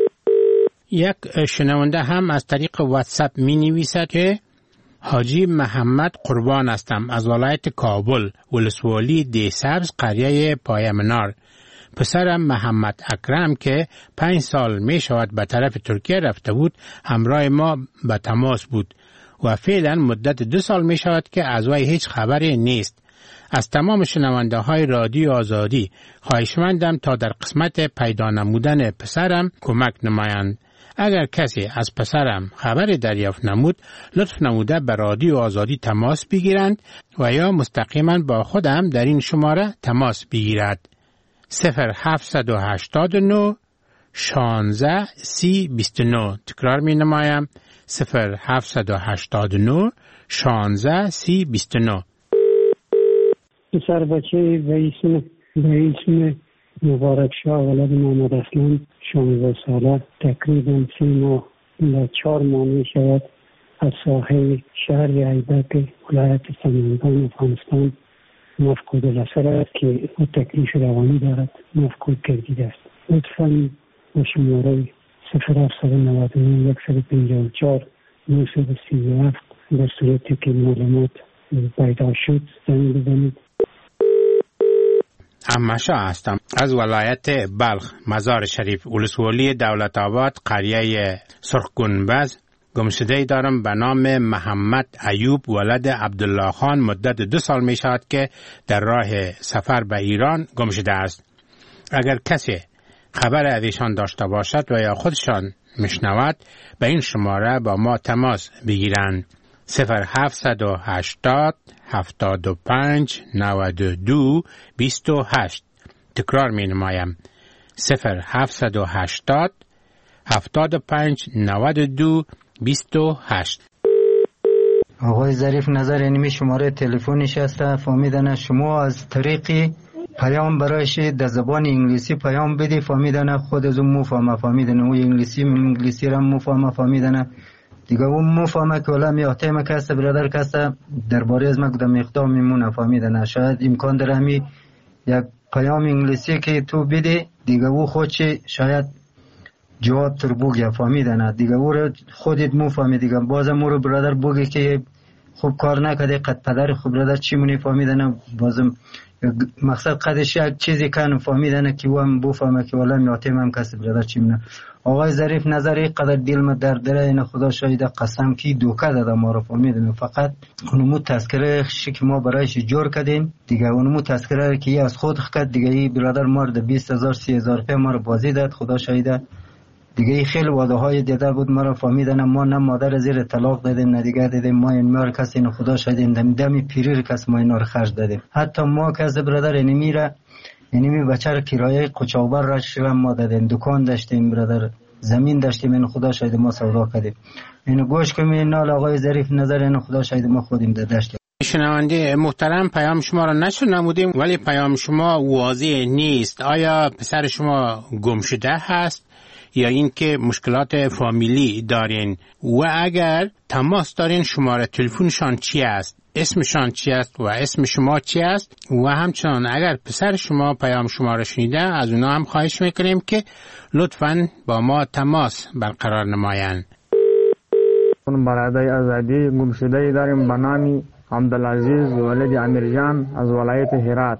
یک شنونده هم از طریق واتساپ می نویسد که حاجی محمد قربان هستم از ولایت کابل ولسوالی دیسبز قریه پایمنار. پسرم محمد اکرم که 5 سال می شود به طرف ترکیه رفته بود همراه ما به تماس بود و فعلا مدت 2 سال می شود که از وی هیچ خبری نیست. از تمام شنونده های رادیو آزادی خواهشمندم تا در قسمت پیدا نمودن پسرم کمک نمایند. اگر کسی از پسرم خبری دریافت نمود لطف نموده به رادیو آزادی تماس بگیرند و یا مستقیما با خودم در این شماره تماس بگیرد. 0789 16 30 29. تکرار می نمایم 0789 16 30 29. پسر بچه به اسم مبارک شاه ولد محمد اسلام 16 ساله تقریبا 3 ماه و 4 ماه می شود از ساحل شهر ایبک ولایت سمنگان افغانستان مفقود الاثر است که او تکلیف روانی دارد مفقود گردیده است. لطفاً با شماره 0799 154 937 در صورتی که معلومات پیدا شد زنگ بزنید. احمدشاه هستم از ولایت بلخ مزار شریف ولسوالی دولت آباد قریه سرخ گنبز. گمشده دارم به نام محمد ایوب ولد عبدالله خان. مدت 2 سال می شود که در راه سفر به ایران گمشده است. اگر کسی خبر از ایشان داشته باشد و یا خودشان میشنود به این شماره با ما تماس بگیرند. 0780 75 92 28. تکرار می نمایم 0780 75 92 28. آقای ظریف نظر اینمی شماره تلفنش است. فهمیدن شما از طریق پیام برایش در زبان انگلیسی پیام بدی فهمیدن خود از اون مفهمه فهمیدن او انگلیسی را مفهمه فهمیدن دیگه اون مفهمه که ولی میاته مکسته برادر کسته درباره از مقدم اقدام میمونه فهمیدن. شاید امکان داره همی یک پیام انگلیسی که تو بدی دیگه او خودش شاید جواب تر بگه فهمیدن دیگه او رو خودت مفهمی دیگه بازم او رو برادر بگه که خوب کار نکده قد پدر خوب برادر چی مونی فهمیدن بازم مقصد قدش یک چیزی کنم فهمیدن که او هم بفهمه که ولی میاتیم هم کسی برادر چی مونه. آقای ظریف نظری قدر دل ما دره این خدا شاید قسم کی دوکه داده ما رو فهمیدن. فقط اونمو تذکره که ما برایش جور کردیم دیگه اونمو تذکره که از خود خد دیگه ای برادر مرد 20000 30000 روپیه ما رو بازی داد خدا شاید دیگه خیلی واده های دیده بود ما رو فهمیدن. ما نه مادر زیر طلاق دادیم نه دیگه دادیم ما این مار کسی اینو خدا شاید دمی پیریر کس ما اینا رو خرج دادیم. حتی ما کس برادر اینمی بچه رو کرایه قچاقبر را شلم ما دادیم دکان داشتیم برادر زمین داشتیم اینو خدا شاید ما سودا کردیم. اینو گوش کنیم نال آقای ظریف نظر اینو خدا شاید ما خودیم داشتیم. شنونده محترم، پیام شما را نشنیدیم ولی پیام شما واضح نیست. آیا پسر شما گم شده هست یا اینکه مشکلات فامیلی دارین؟ و اگر تماس دارین شماره تلفنشان چی است، اسمشان چی است و اسم شما چی است؟ و همچنان اگر پسر شما پیام شما را شنیده از اونا هم خواهش میکنیم که لطفاً با ما تماس برقرار نمایند. برادر آزادی گمشده داریم به نام عبدالعزیز ولد امیرجان از ولایت هرات.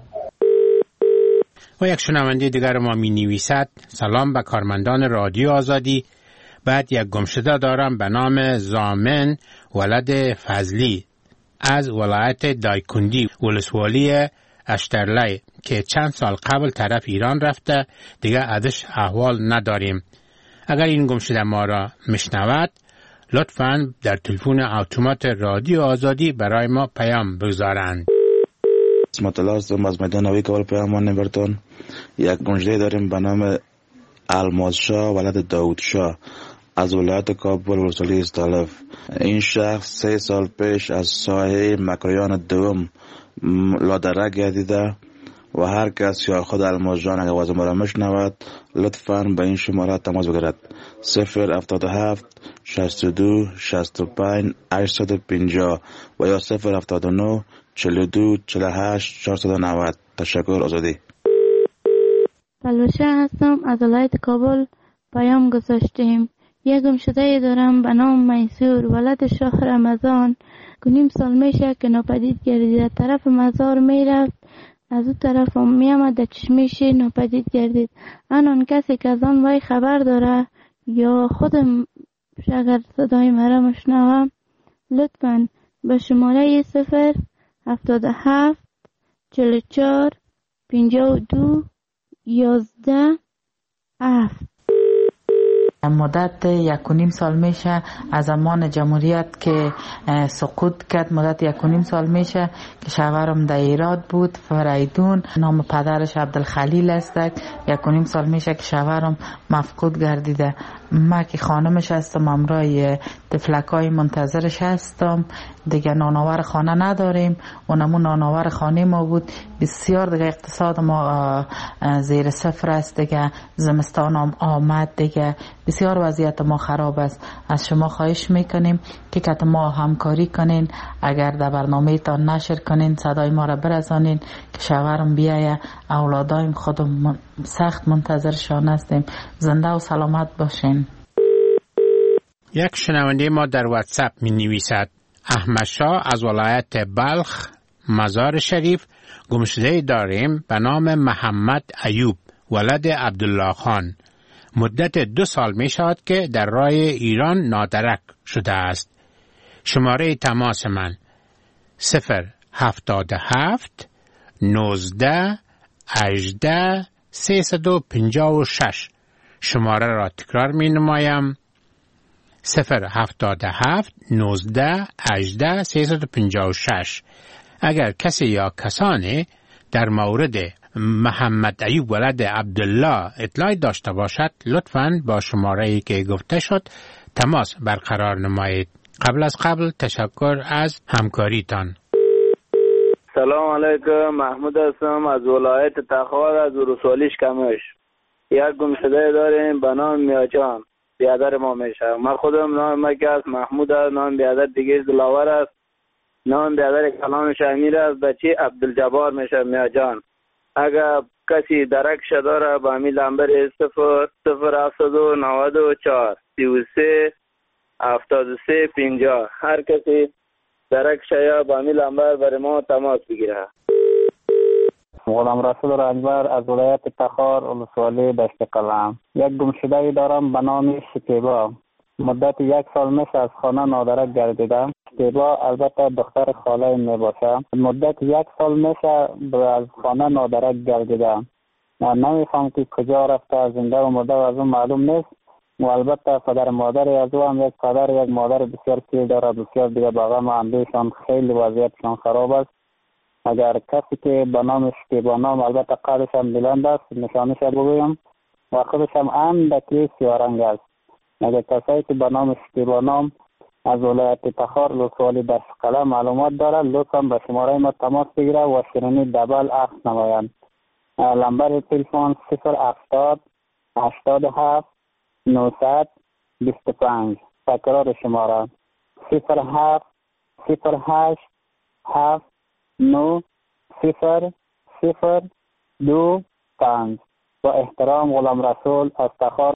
و یک شنونده دیگر ما می نویسد: سلام به کارمندان رادیو آزادی. بعد یک گمشده دارم به نام زامن ولد فضلی از ولایت دایکندی ولسوالی اشترلی که چند سال قبل طرف ایران رفته، دیگه ازش احوال نداریم. اگر این گمشده ما را میشنود لطفاً در تلفن اتومات رادیو آزادی برای ما پیام بگذارند. مطلع هستم از میدان نوی کابل پیام نبرتون. یک گمشده داریم به نام الماس شاه ولد داود شاه از ولایت کابل ولسوالی استالف. این شخص 3 سال پیش از ساحه مکریان دوم لادره گردیده و هر کس یا خود الماس جان اگر وزن را مشنود لطفاً به این شماره تماس بگیرد: 077 62 65 850 و یا 079 42 48 490. تشکر. آزادی. بلوشه هستم از ولایت کابل پیام گذاشتیم. یک گمشده دارم به نام میسور ولد شاه رمضان که 9 سال میشه که ناپدید گردید. طرف مزار میرفت، از اون طرف هم میامد در چشمش ناپدید گردید. آن کسی که از آن وی خبر داره یا خودم اگر صدای مرا مشنوم لطفاً به شماره 077 44 52 11 7. مدت 1.5 سال میشه از زمان جمهوریت که سقوط کرد. مدت 1.5 سال میشه که شوهرم در ایران بود، فریدون، نام پدرش عبدالخلیل است. 1.5 سال میشه که شوهرم مفقود گردیده. ما که خانمش هستم، امرای تفلکای منتظرش هستم. دیگه نانآور خانه نداریم. اونمون نانآور خانه ما بود. بسیار دیگه اقتصاد ما زیر صفر است. دیگه زمستان هم آمد، دیگه بسیار وضعیت ما خراب است. از شما خواهش میکنیم که ما همکاری کنین. اگر در برنامه تان نشر کنین، صدای ما را برسانین که شوهرم بیایه. اولادایم خودم سخت منتظرشان هستیم. زنده و سلامت باشین. یک شنونده ما در واتساپ می نویسد: احمد شاه از ولایت بلخ مزار شریف گمشده داریم به نام محمد ایوب ولد عبدالله خان. مدت 2 سال می شود که در راه ایران نادرک شده است. شماره تماس من 077 19 18 356. شماره را تکرار می نمایم: 077 19 18 356. اگر کسی یا کسانی در مورد محمد ایوب ولد عبدالله اطلاعی داشته باشد لطفاً با شماره‌ای که گفته شد تماس برقرار نمایید. قبل از قبل تشکر از همکاریتان. سلام علیکم، محمود هستم از ولایت تخار از ولسوالی کمش. یک گمشده داریم به نام میاجان، بیادر ما میشه. من خودم نام مکه است، محمود است. نام بیادر دیگه دلاور است. نام بیادر کلامش امیر است. بچه عبدالجبار میشه میاجان. اگر کسی درکش داره با امی لمبر 00794 33 73 50. هر کسی درکش یا با امی لمبر برای ما تماس بگیره. غلام رسول رنجبر از ولایت تخار ولسوالی دشت قلم. یک گمشده دارم به نام شکیبا. مدت 1 سال میشه از خانه نادرک گردیدم. شکیبا البته دختر خاله می باشه. مدت 1 سال میشه از خانه نادرک گردیدم. نمیفهم که کجا رفته، زنده و مرده و از اون معلوم نیست. و البته پدر مادر از او هم یک پدر یک مادر بسیار پیر داره. بسیار دیگه باقا ما اندیشان خیلی وضعیتشان خراب است. اگر کسی که به نام شکیبا نام، البته قدش هم بلند است، نشانش بگویم و خودش هم اندکی سیارنگ است. اگر کسایی که به نام شکیبا نام از ولایت تخار ولسوالی دشقله معلومات داره، لطفا به شماره ما تماس بگیره و شیرینی دبل عکس نمایند. نمبر تلفن 070 87 925. تکرار شماره 07 08 7 9 0 0 2 5. با احترام غلام رسول از تخار.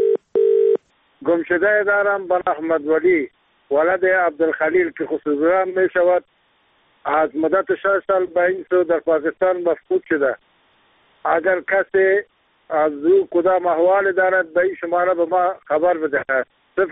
گمشده دارم به احمد ولی ولد عبدالخلیل که خصوصا می شود از مدت 6 سال به این سو در پاکستان مفقود شده. اگر کسی از او کدام احوال دارد به این شماره به ما خبر بدهد.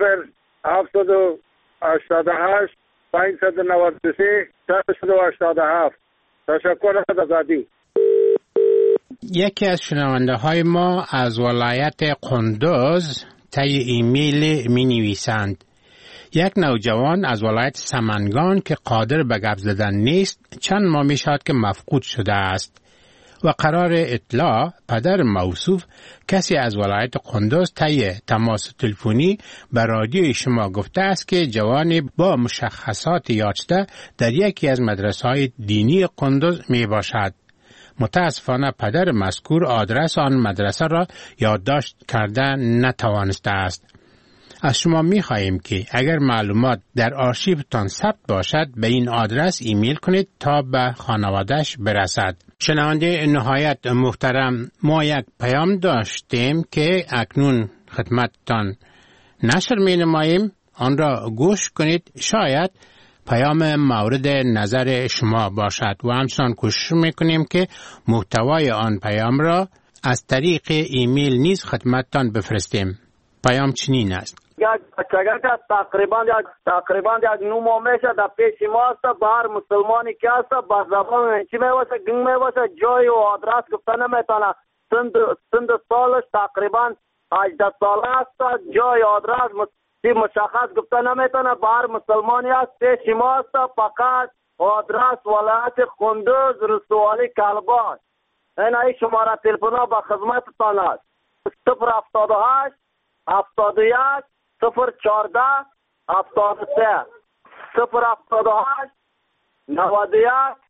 0788 593 387. تشکر از آزادی. یکی از شنونده های ما از ولایت قندوز طی ایمیل می نویسند: یک نوجوان از ولایت سمنگان که قادر به گپ زدن نیست چند ماه می شود که مفقود شده است و قرار اطلاع پدر موصوف کسی از ولایت قندوز طی تماس تلفنی به رادیوی شما گفته است که جوانی با مشخصات یافته در یکی از مدرسه‌های دینی قندوز می باشد. متاسفانه پدر مذکور آدرس آن مدرسه را یادداشت کرده نتوانسته است. از شما می خواهیم که اگر معلومات در آرشیوتان ثبت باشد به این آدرس ایمیل کنید تا به خانواده‌اش برسد. شنونده نهایت محترم، ما یک پیام داشتیم که اکنون خدمتتان نشر می نماییم. آن را گوش کنید، شاید پیام مورد نظر شما باشد و همچنان کوشش میکنیم که محتوای آن پیام را از طریق ایمیل نیز خدمتتان بفرستیم. پیام چنین است: یک بچگان که تقریبا یک 9 ماه میشه در پیش ما است. بهر مسلمانی که است با زبان چی میواسه گنگ میواسه جای و آدرس گفته نمیتونه. سند سالش تقریبا 18 ساله است. جای آدرس مشخص گفته نمیتونه. بهر مسلمانی است پیش ما است. فقط آدرس ولایت قندوز رسوالی کلبات. این شماره تلفن با خدمتتان است: 078 71 014 73 078 91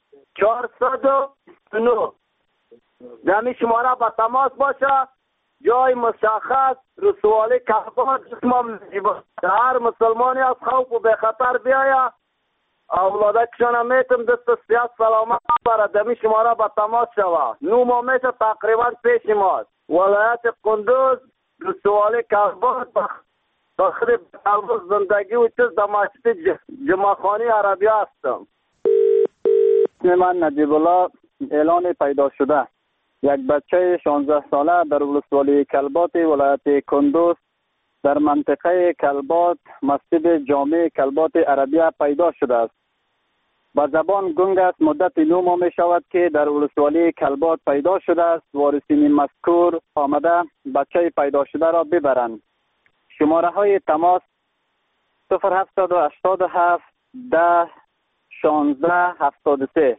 409. دمی شماره با تماس باشه. جای مشخص رسوالی کلبات جسمم نجیبه. هر مسلمانی از خوف و به خطر بیاید اولاده کشانه میتم دست سیاست سلامت برد. دمی شماره با تماس شوه. 9 ماه میشه تقریبا پیش ماست. ولایت قندوز رسوالی کلبات داخل قلب زندگی و چیز در مسجد جمعخانی عربی هستم. من نجیب الله اعلان پیدا شده. یک بچه 16 ساله در ولسوالی کلبات ولایت قندوز در منطقه کلبات مسجد جامع کلبات عربیه پیدا شده است. با زبان گنگ است. مدت 9 ماه می شود که در ولسوالی کلبات پیدا شده است. وارثین مذکور آمده بچه پیدا شده را ببرند. شماره های تماس 0787 10 16 73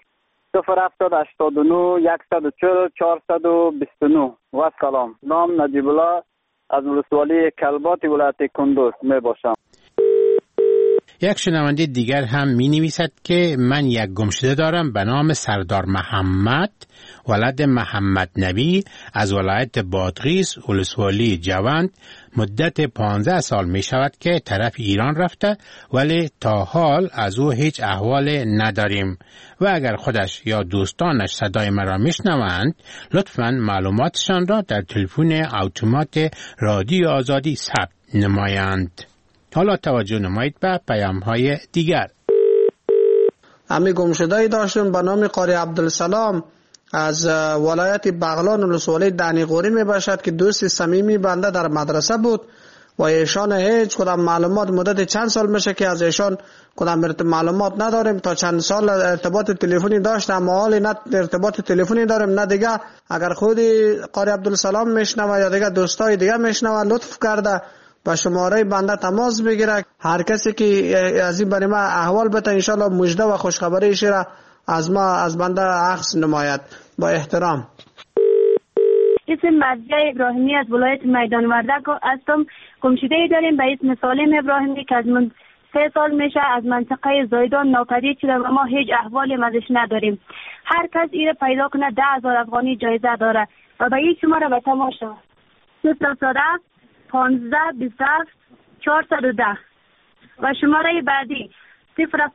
0789 140 429. و سلام. نام نجیب الله از ولسوالی کلبات ولایت قندوز می باشم. یک شنونده دیگر هم می نویسد که من یک گمشده دارم به نام سردار محمد ولد محمد نبی از ولایت بادغیس ولسوالی جوند. مدت 15 سال می شود که طرف ایران رفته ولی تا حال از او هیچ احوال نداریم و اگر خودش یا دوستانش صدای مرا میشنوند لطفاً معلوماتشان را در تلفن اتومات رادیو آزادی ثبت نمایند. حالا توجه نمایید به پیام‌های دیگر. امی گمشده‌ای داشتیم به نام قاری عبدالسلام از ولایت بغلان ولسوالی دانیقوری می باشد که دوست صمیمی بنده در مدرسه بود و ایشان هیچ کدام معلومات مدت چند سال میشه که از ایشان کدام معلومات نداریم. تا چند سال ارتباط تلفنی داشتم اما حالی نه ارتباط تلفنی داریم نه دیگه. اگر خودی قاری عبدالسلام میشنوه یا دیگه دوستای دیگه میشنوه لطف کرده با شماره بنده تماس بگیره. هر کسی که از این برای ما احوال بده انشالله مژده و خوشخبری شیره از بنده عکس نماید. با احترام. اسم مرجع ابراهیمی از ولایت میدان وردک هستم. گمشده ای داریم به اسم سالم ابراهیمی که از من 3 سال میشه از منطقه زایدان ناپدید شده و ما هیچ احوالی ازش نداریم. هر کس ایره پیدا کنه 10,000 افغانی جایزه داره و به این شماره به تماشا 0 15 27 410 و شماره بعدی 0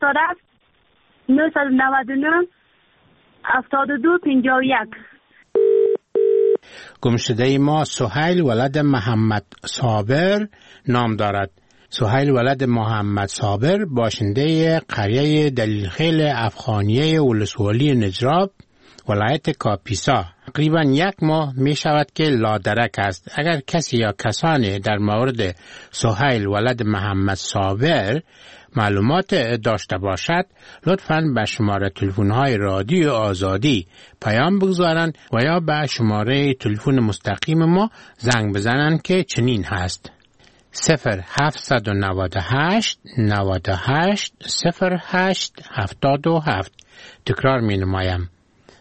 999 72 51. گمشده ما سهیل ولد محمد صابر نام دارد. سهیل ولد محمد صابر باشنده قریه دلیلخیل افغانیه ولسوالی نجراب ولایت کاپیسا تقریبا 1 ماه می شود که لادرک است. اگر کسی یا کسانی در مورد سهیل ولد محمد صابر معلومات داشته باشد لطفاً به شماره تلفن‌های رادیو آزادی پیام بگذارند و یا به شماره تلفن مستقیم ما زنگ بزنند که چنین هست 0798 98 08 77. تکرار می نمایم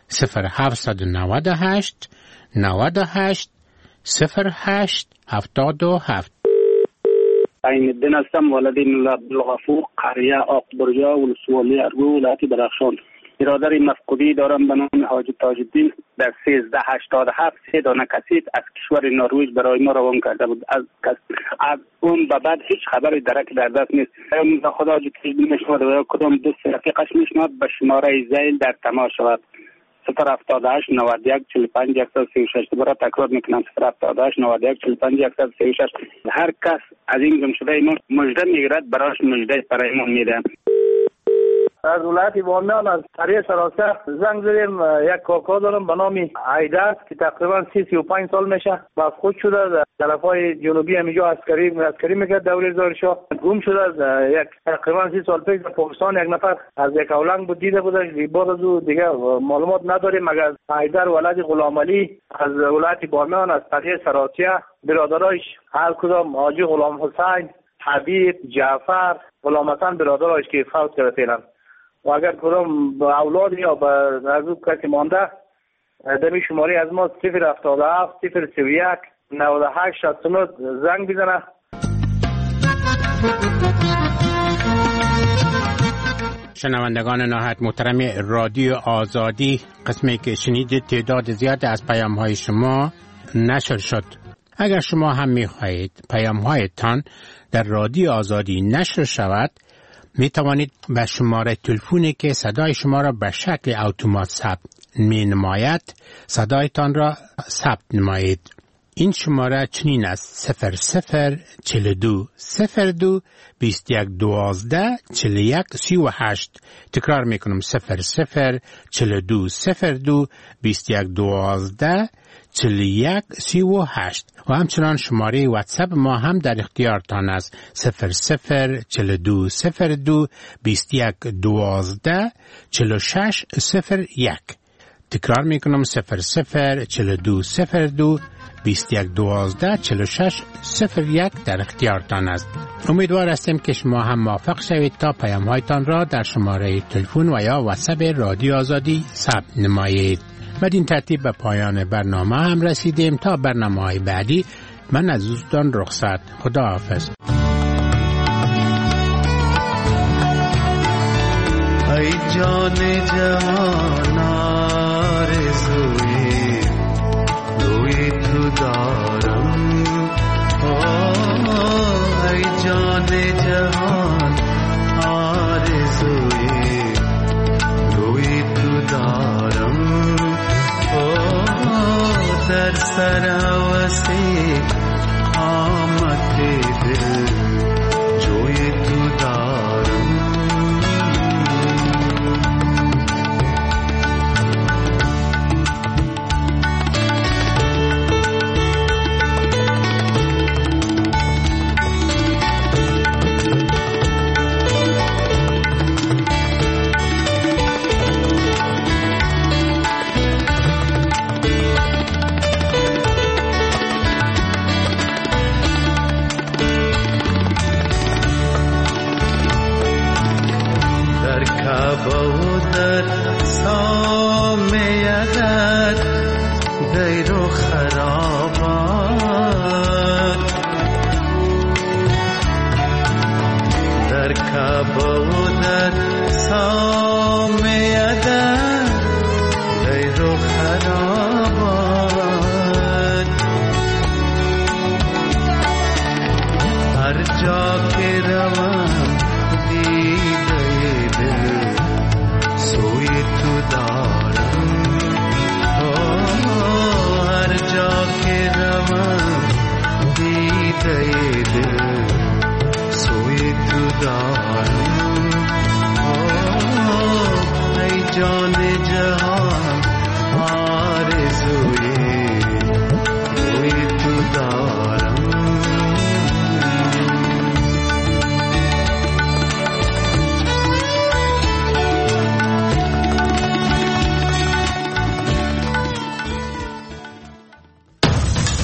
0798 98 08 77. عین الدین هستم، ولد عبدالغفور، قریه آقبریا، ولسوالی ارگو، ولایت درخشان. برادر مفقودی دارم به نام حاجی تاج الدین در 1387 3 دانه کسیف از کشور نروژ برای ما روان کرده بود. از اون به بعد هیچ خبری درک در دست نیست. خدا حاجی تاج الدین میشود و کدام دوست رفیقش میشود به شماره زیل در تماس شود 078 91 45 136. دوباره تکرار میکنم 078 91 45 136. هر کس از این گمشده ما مژده میگیرد براش مژده برای ما میده. از ولایت بامیان از قریه سراسر زنگ زدیم. یک کاکا دارم به نام عیدر که تقریبا 35 سال میشه باز خود شده در طرفای جنوبی همینجا عسکری میکرد دوره زارشاه گم شده. یک تقریبا 30 سال پیش در پاکستان یک نفر از یک اولنگ بود دیده بودش. بعد از او دیگه معلومات نداریم مگر عیدر ولد غلام علی از ولایت بامیان از قریه سراسیه برادرایش هر کدام حاجی غلام حسین، حبیب، جعفر، غلام حسن برادرایش که فوت کرده فعلا و اگر کدام اولاد یا به نزدیک کسی مانده دمی شماره از ما 077 031 98 69 زنگ بزنه. شنوندگان نهایت محترم رادیو آزادی، قسمی که شنیدید تعداد زیاد از پیام‌های شما نشر شد. اگر شما هم می‌خواهید پیام‌هایتان در رادیو آزادی نشر شود می توانید به شماره تلفنی که صدای شما را به شکل اتومات ثبت می نماید صدایتان را ثبت نمایید. این شماره چنین است 0042 02 21 12 41 38. تکرار می کنم 0042 02 21 12 41 38. و همچنان شماره واتساپ ما هم در اختیارتان است 0042 02 21 12 46 01. تکرار می کنم 0042 02 21 12 46 01 در اختیارتان است. امیدوار هستیم که شما هم موفق شوید تا پیام‌هایتان را در شماره تلفن و یا واتساپ رادیو آزادی ثبت نمایید. بدین ترتیب به پایان برنامه هم رسیدیم. تا برنامه‌های بعدی من از دوستان رخصت. خداحافظ. ای جان جهان آرزوی روی تو دارم، ای جان جهان آرزوی روی تو دارم، در سر هوسی آمد دل جوی تو دارم. قصه دل سوی تو دارم ای جان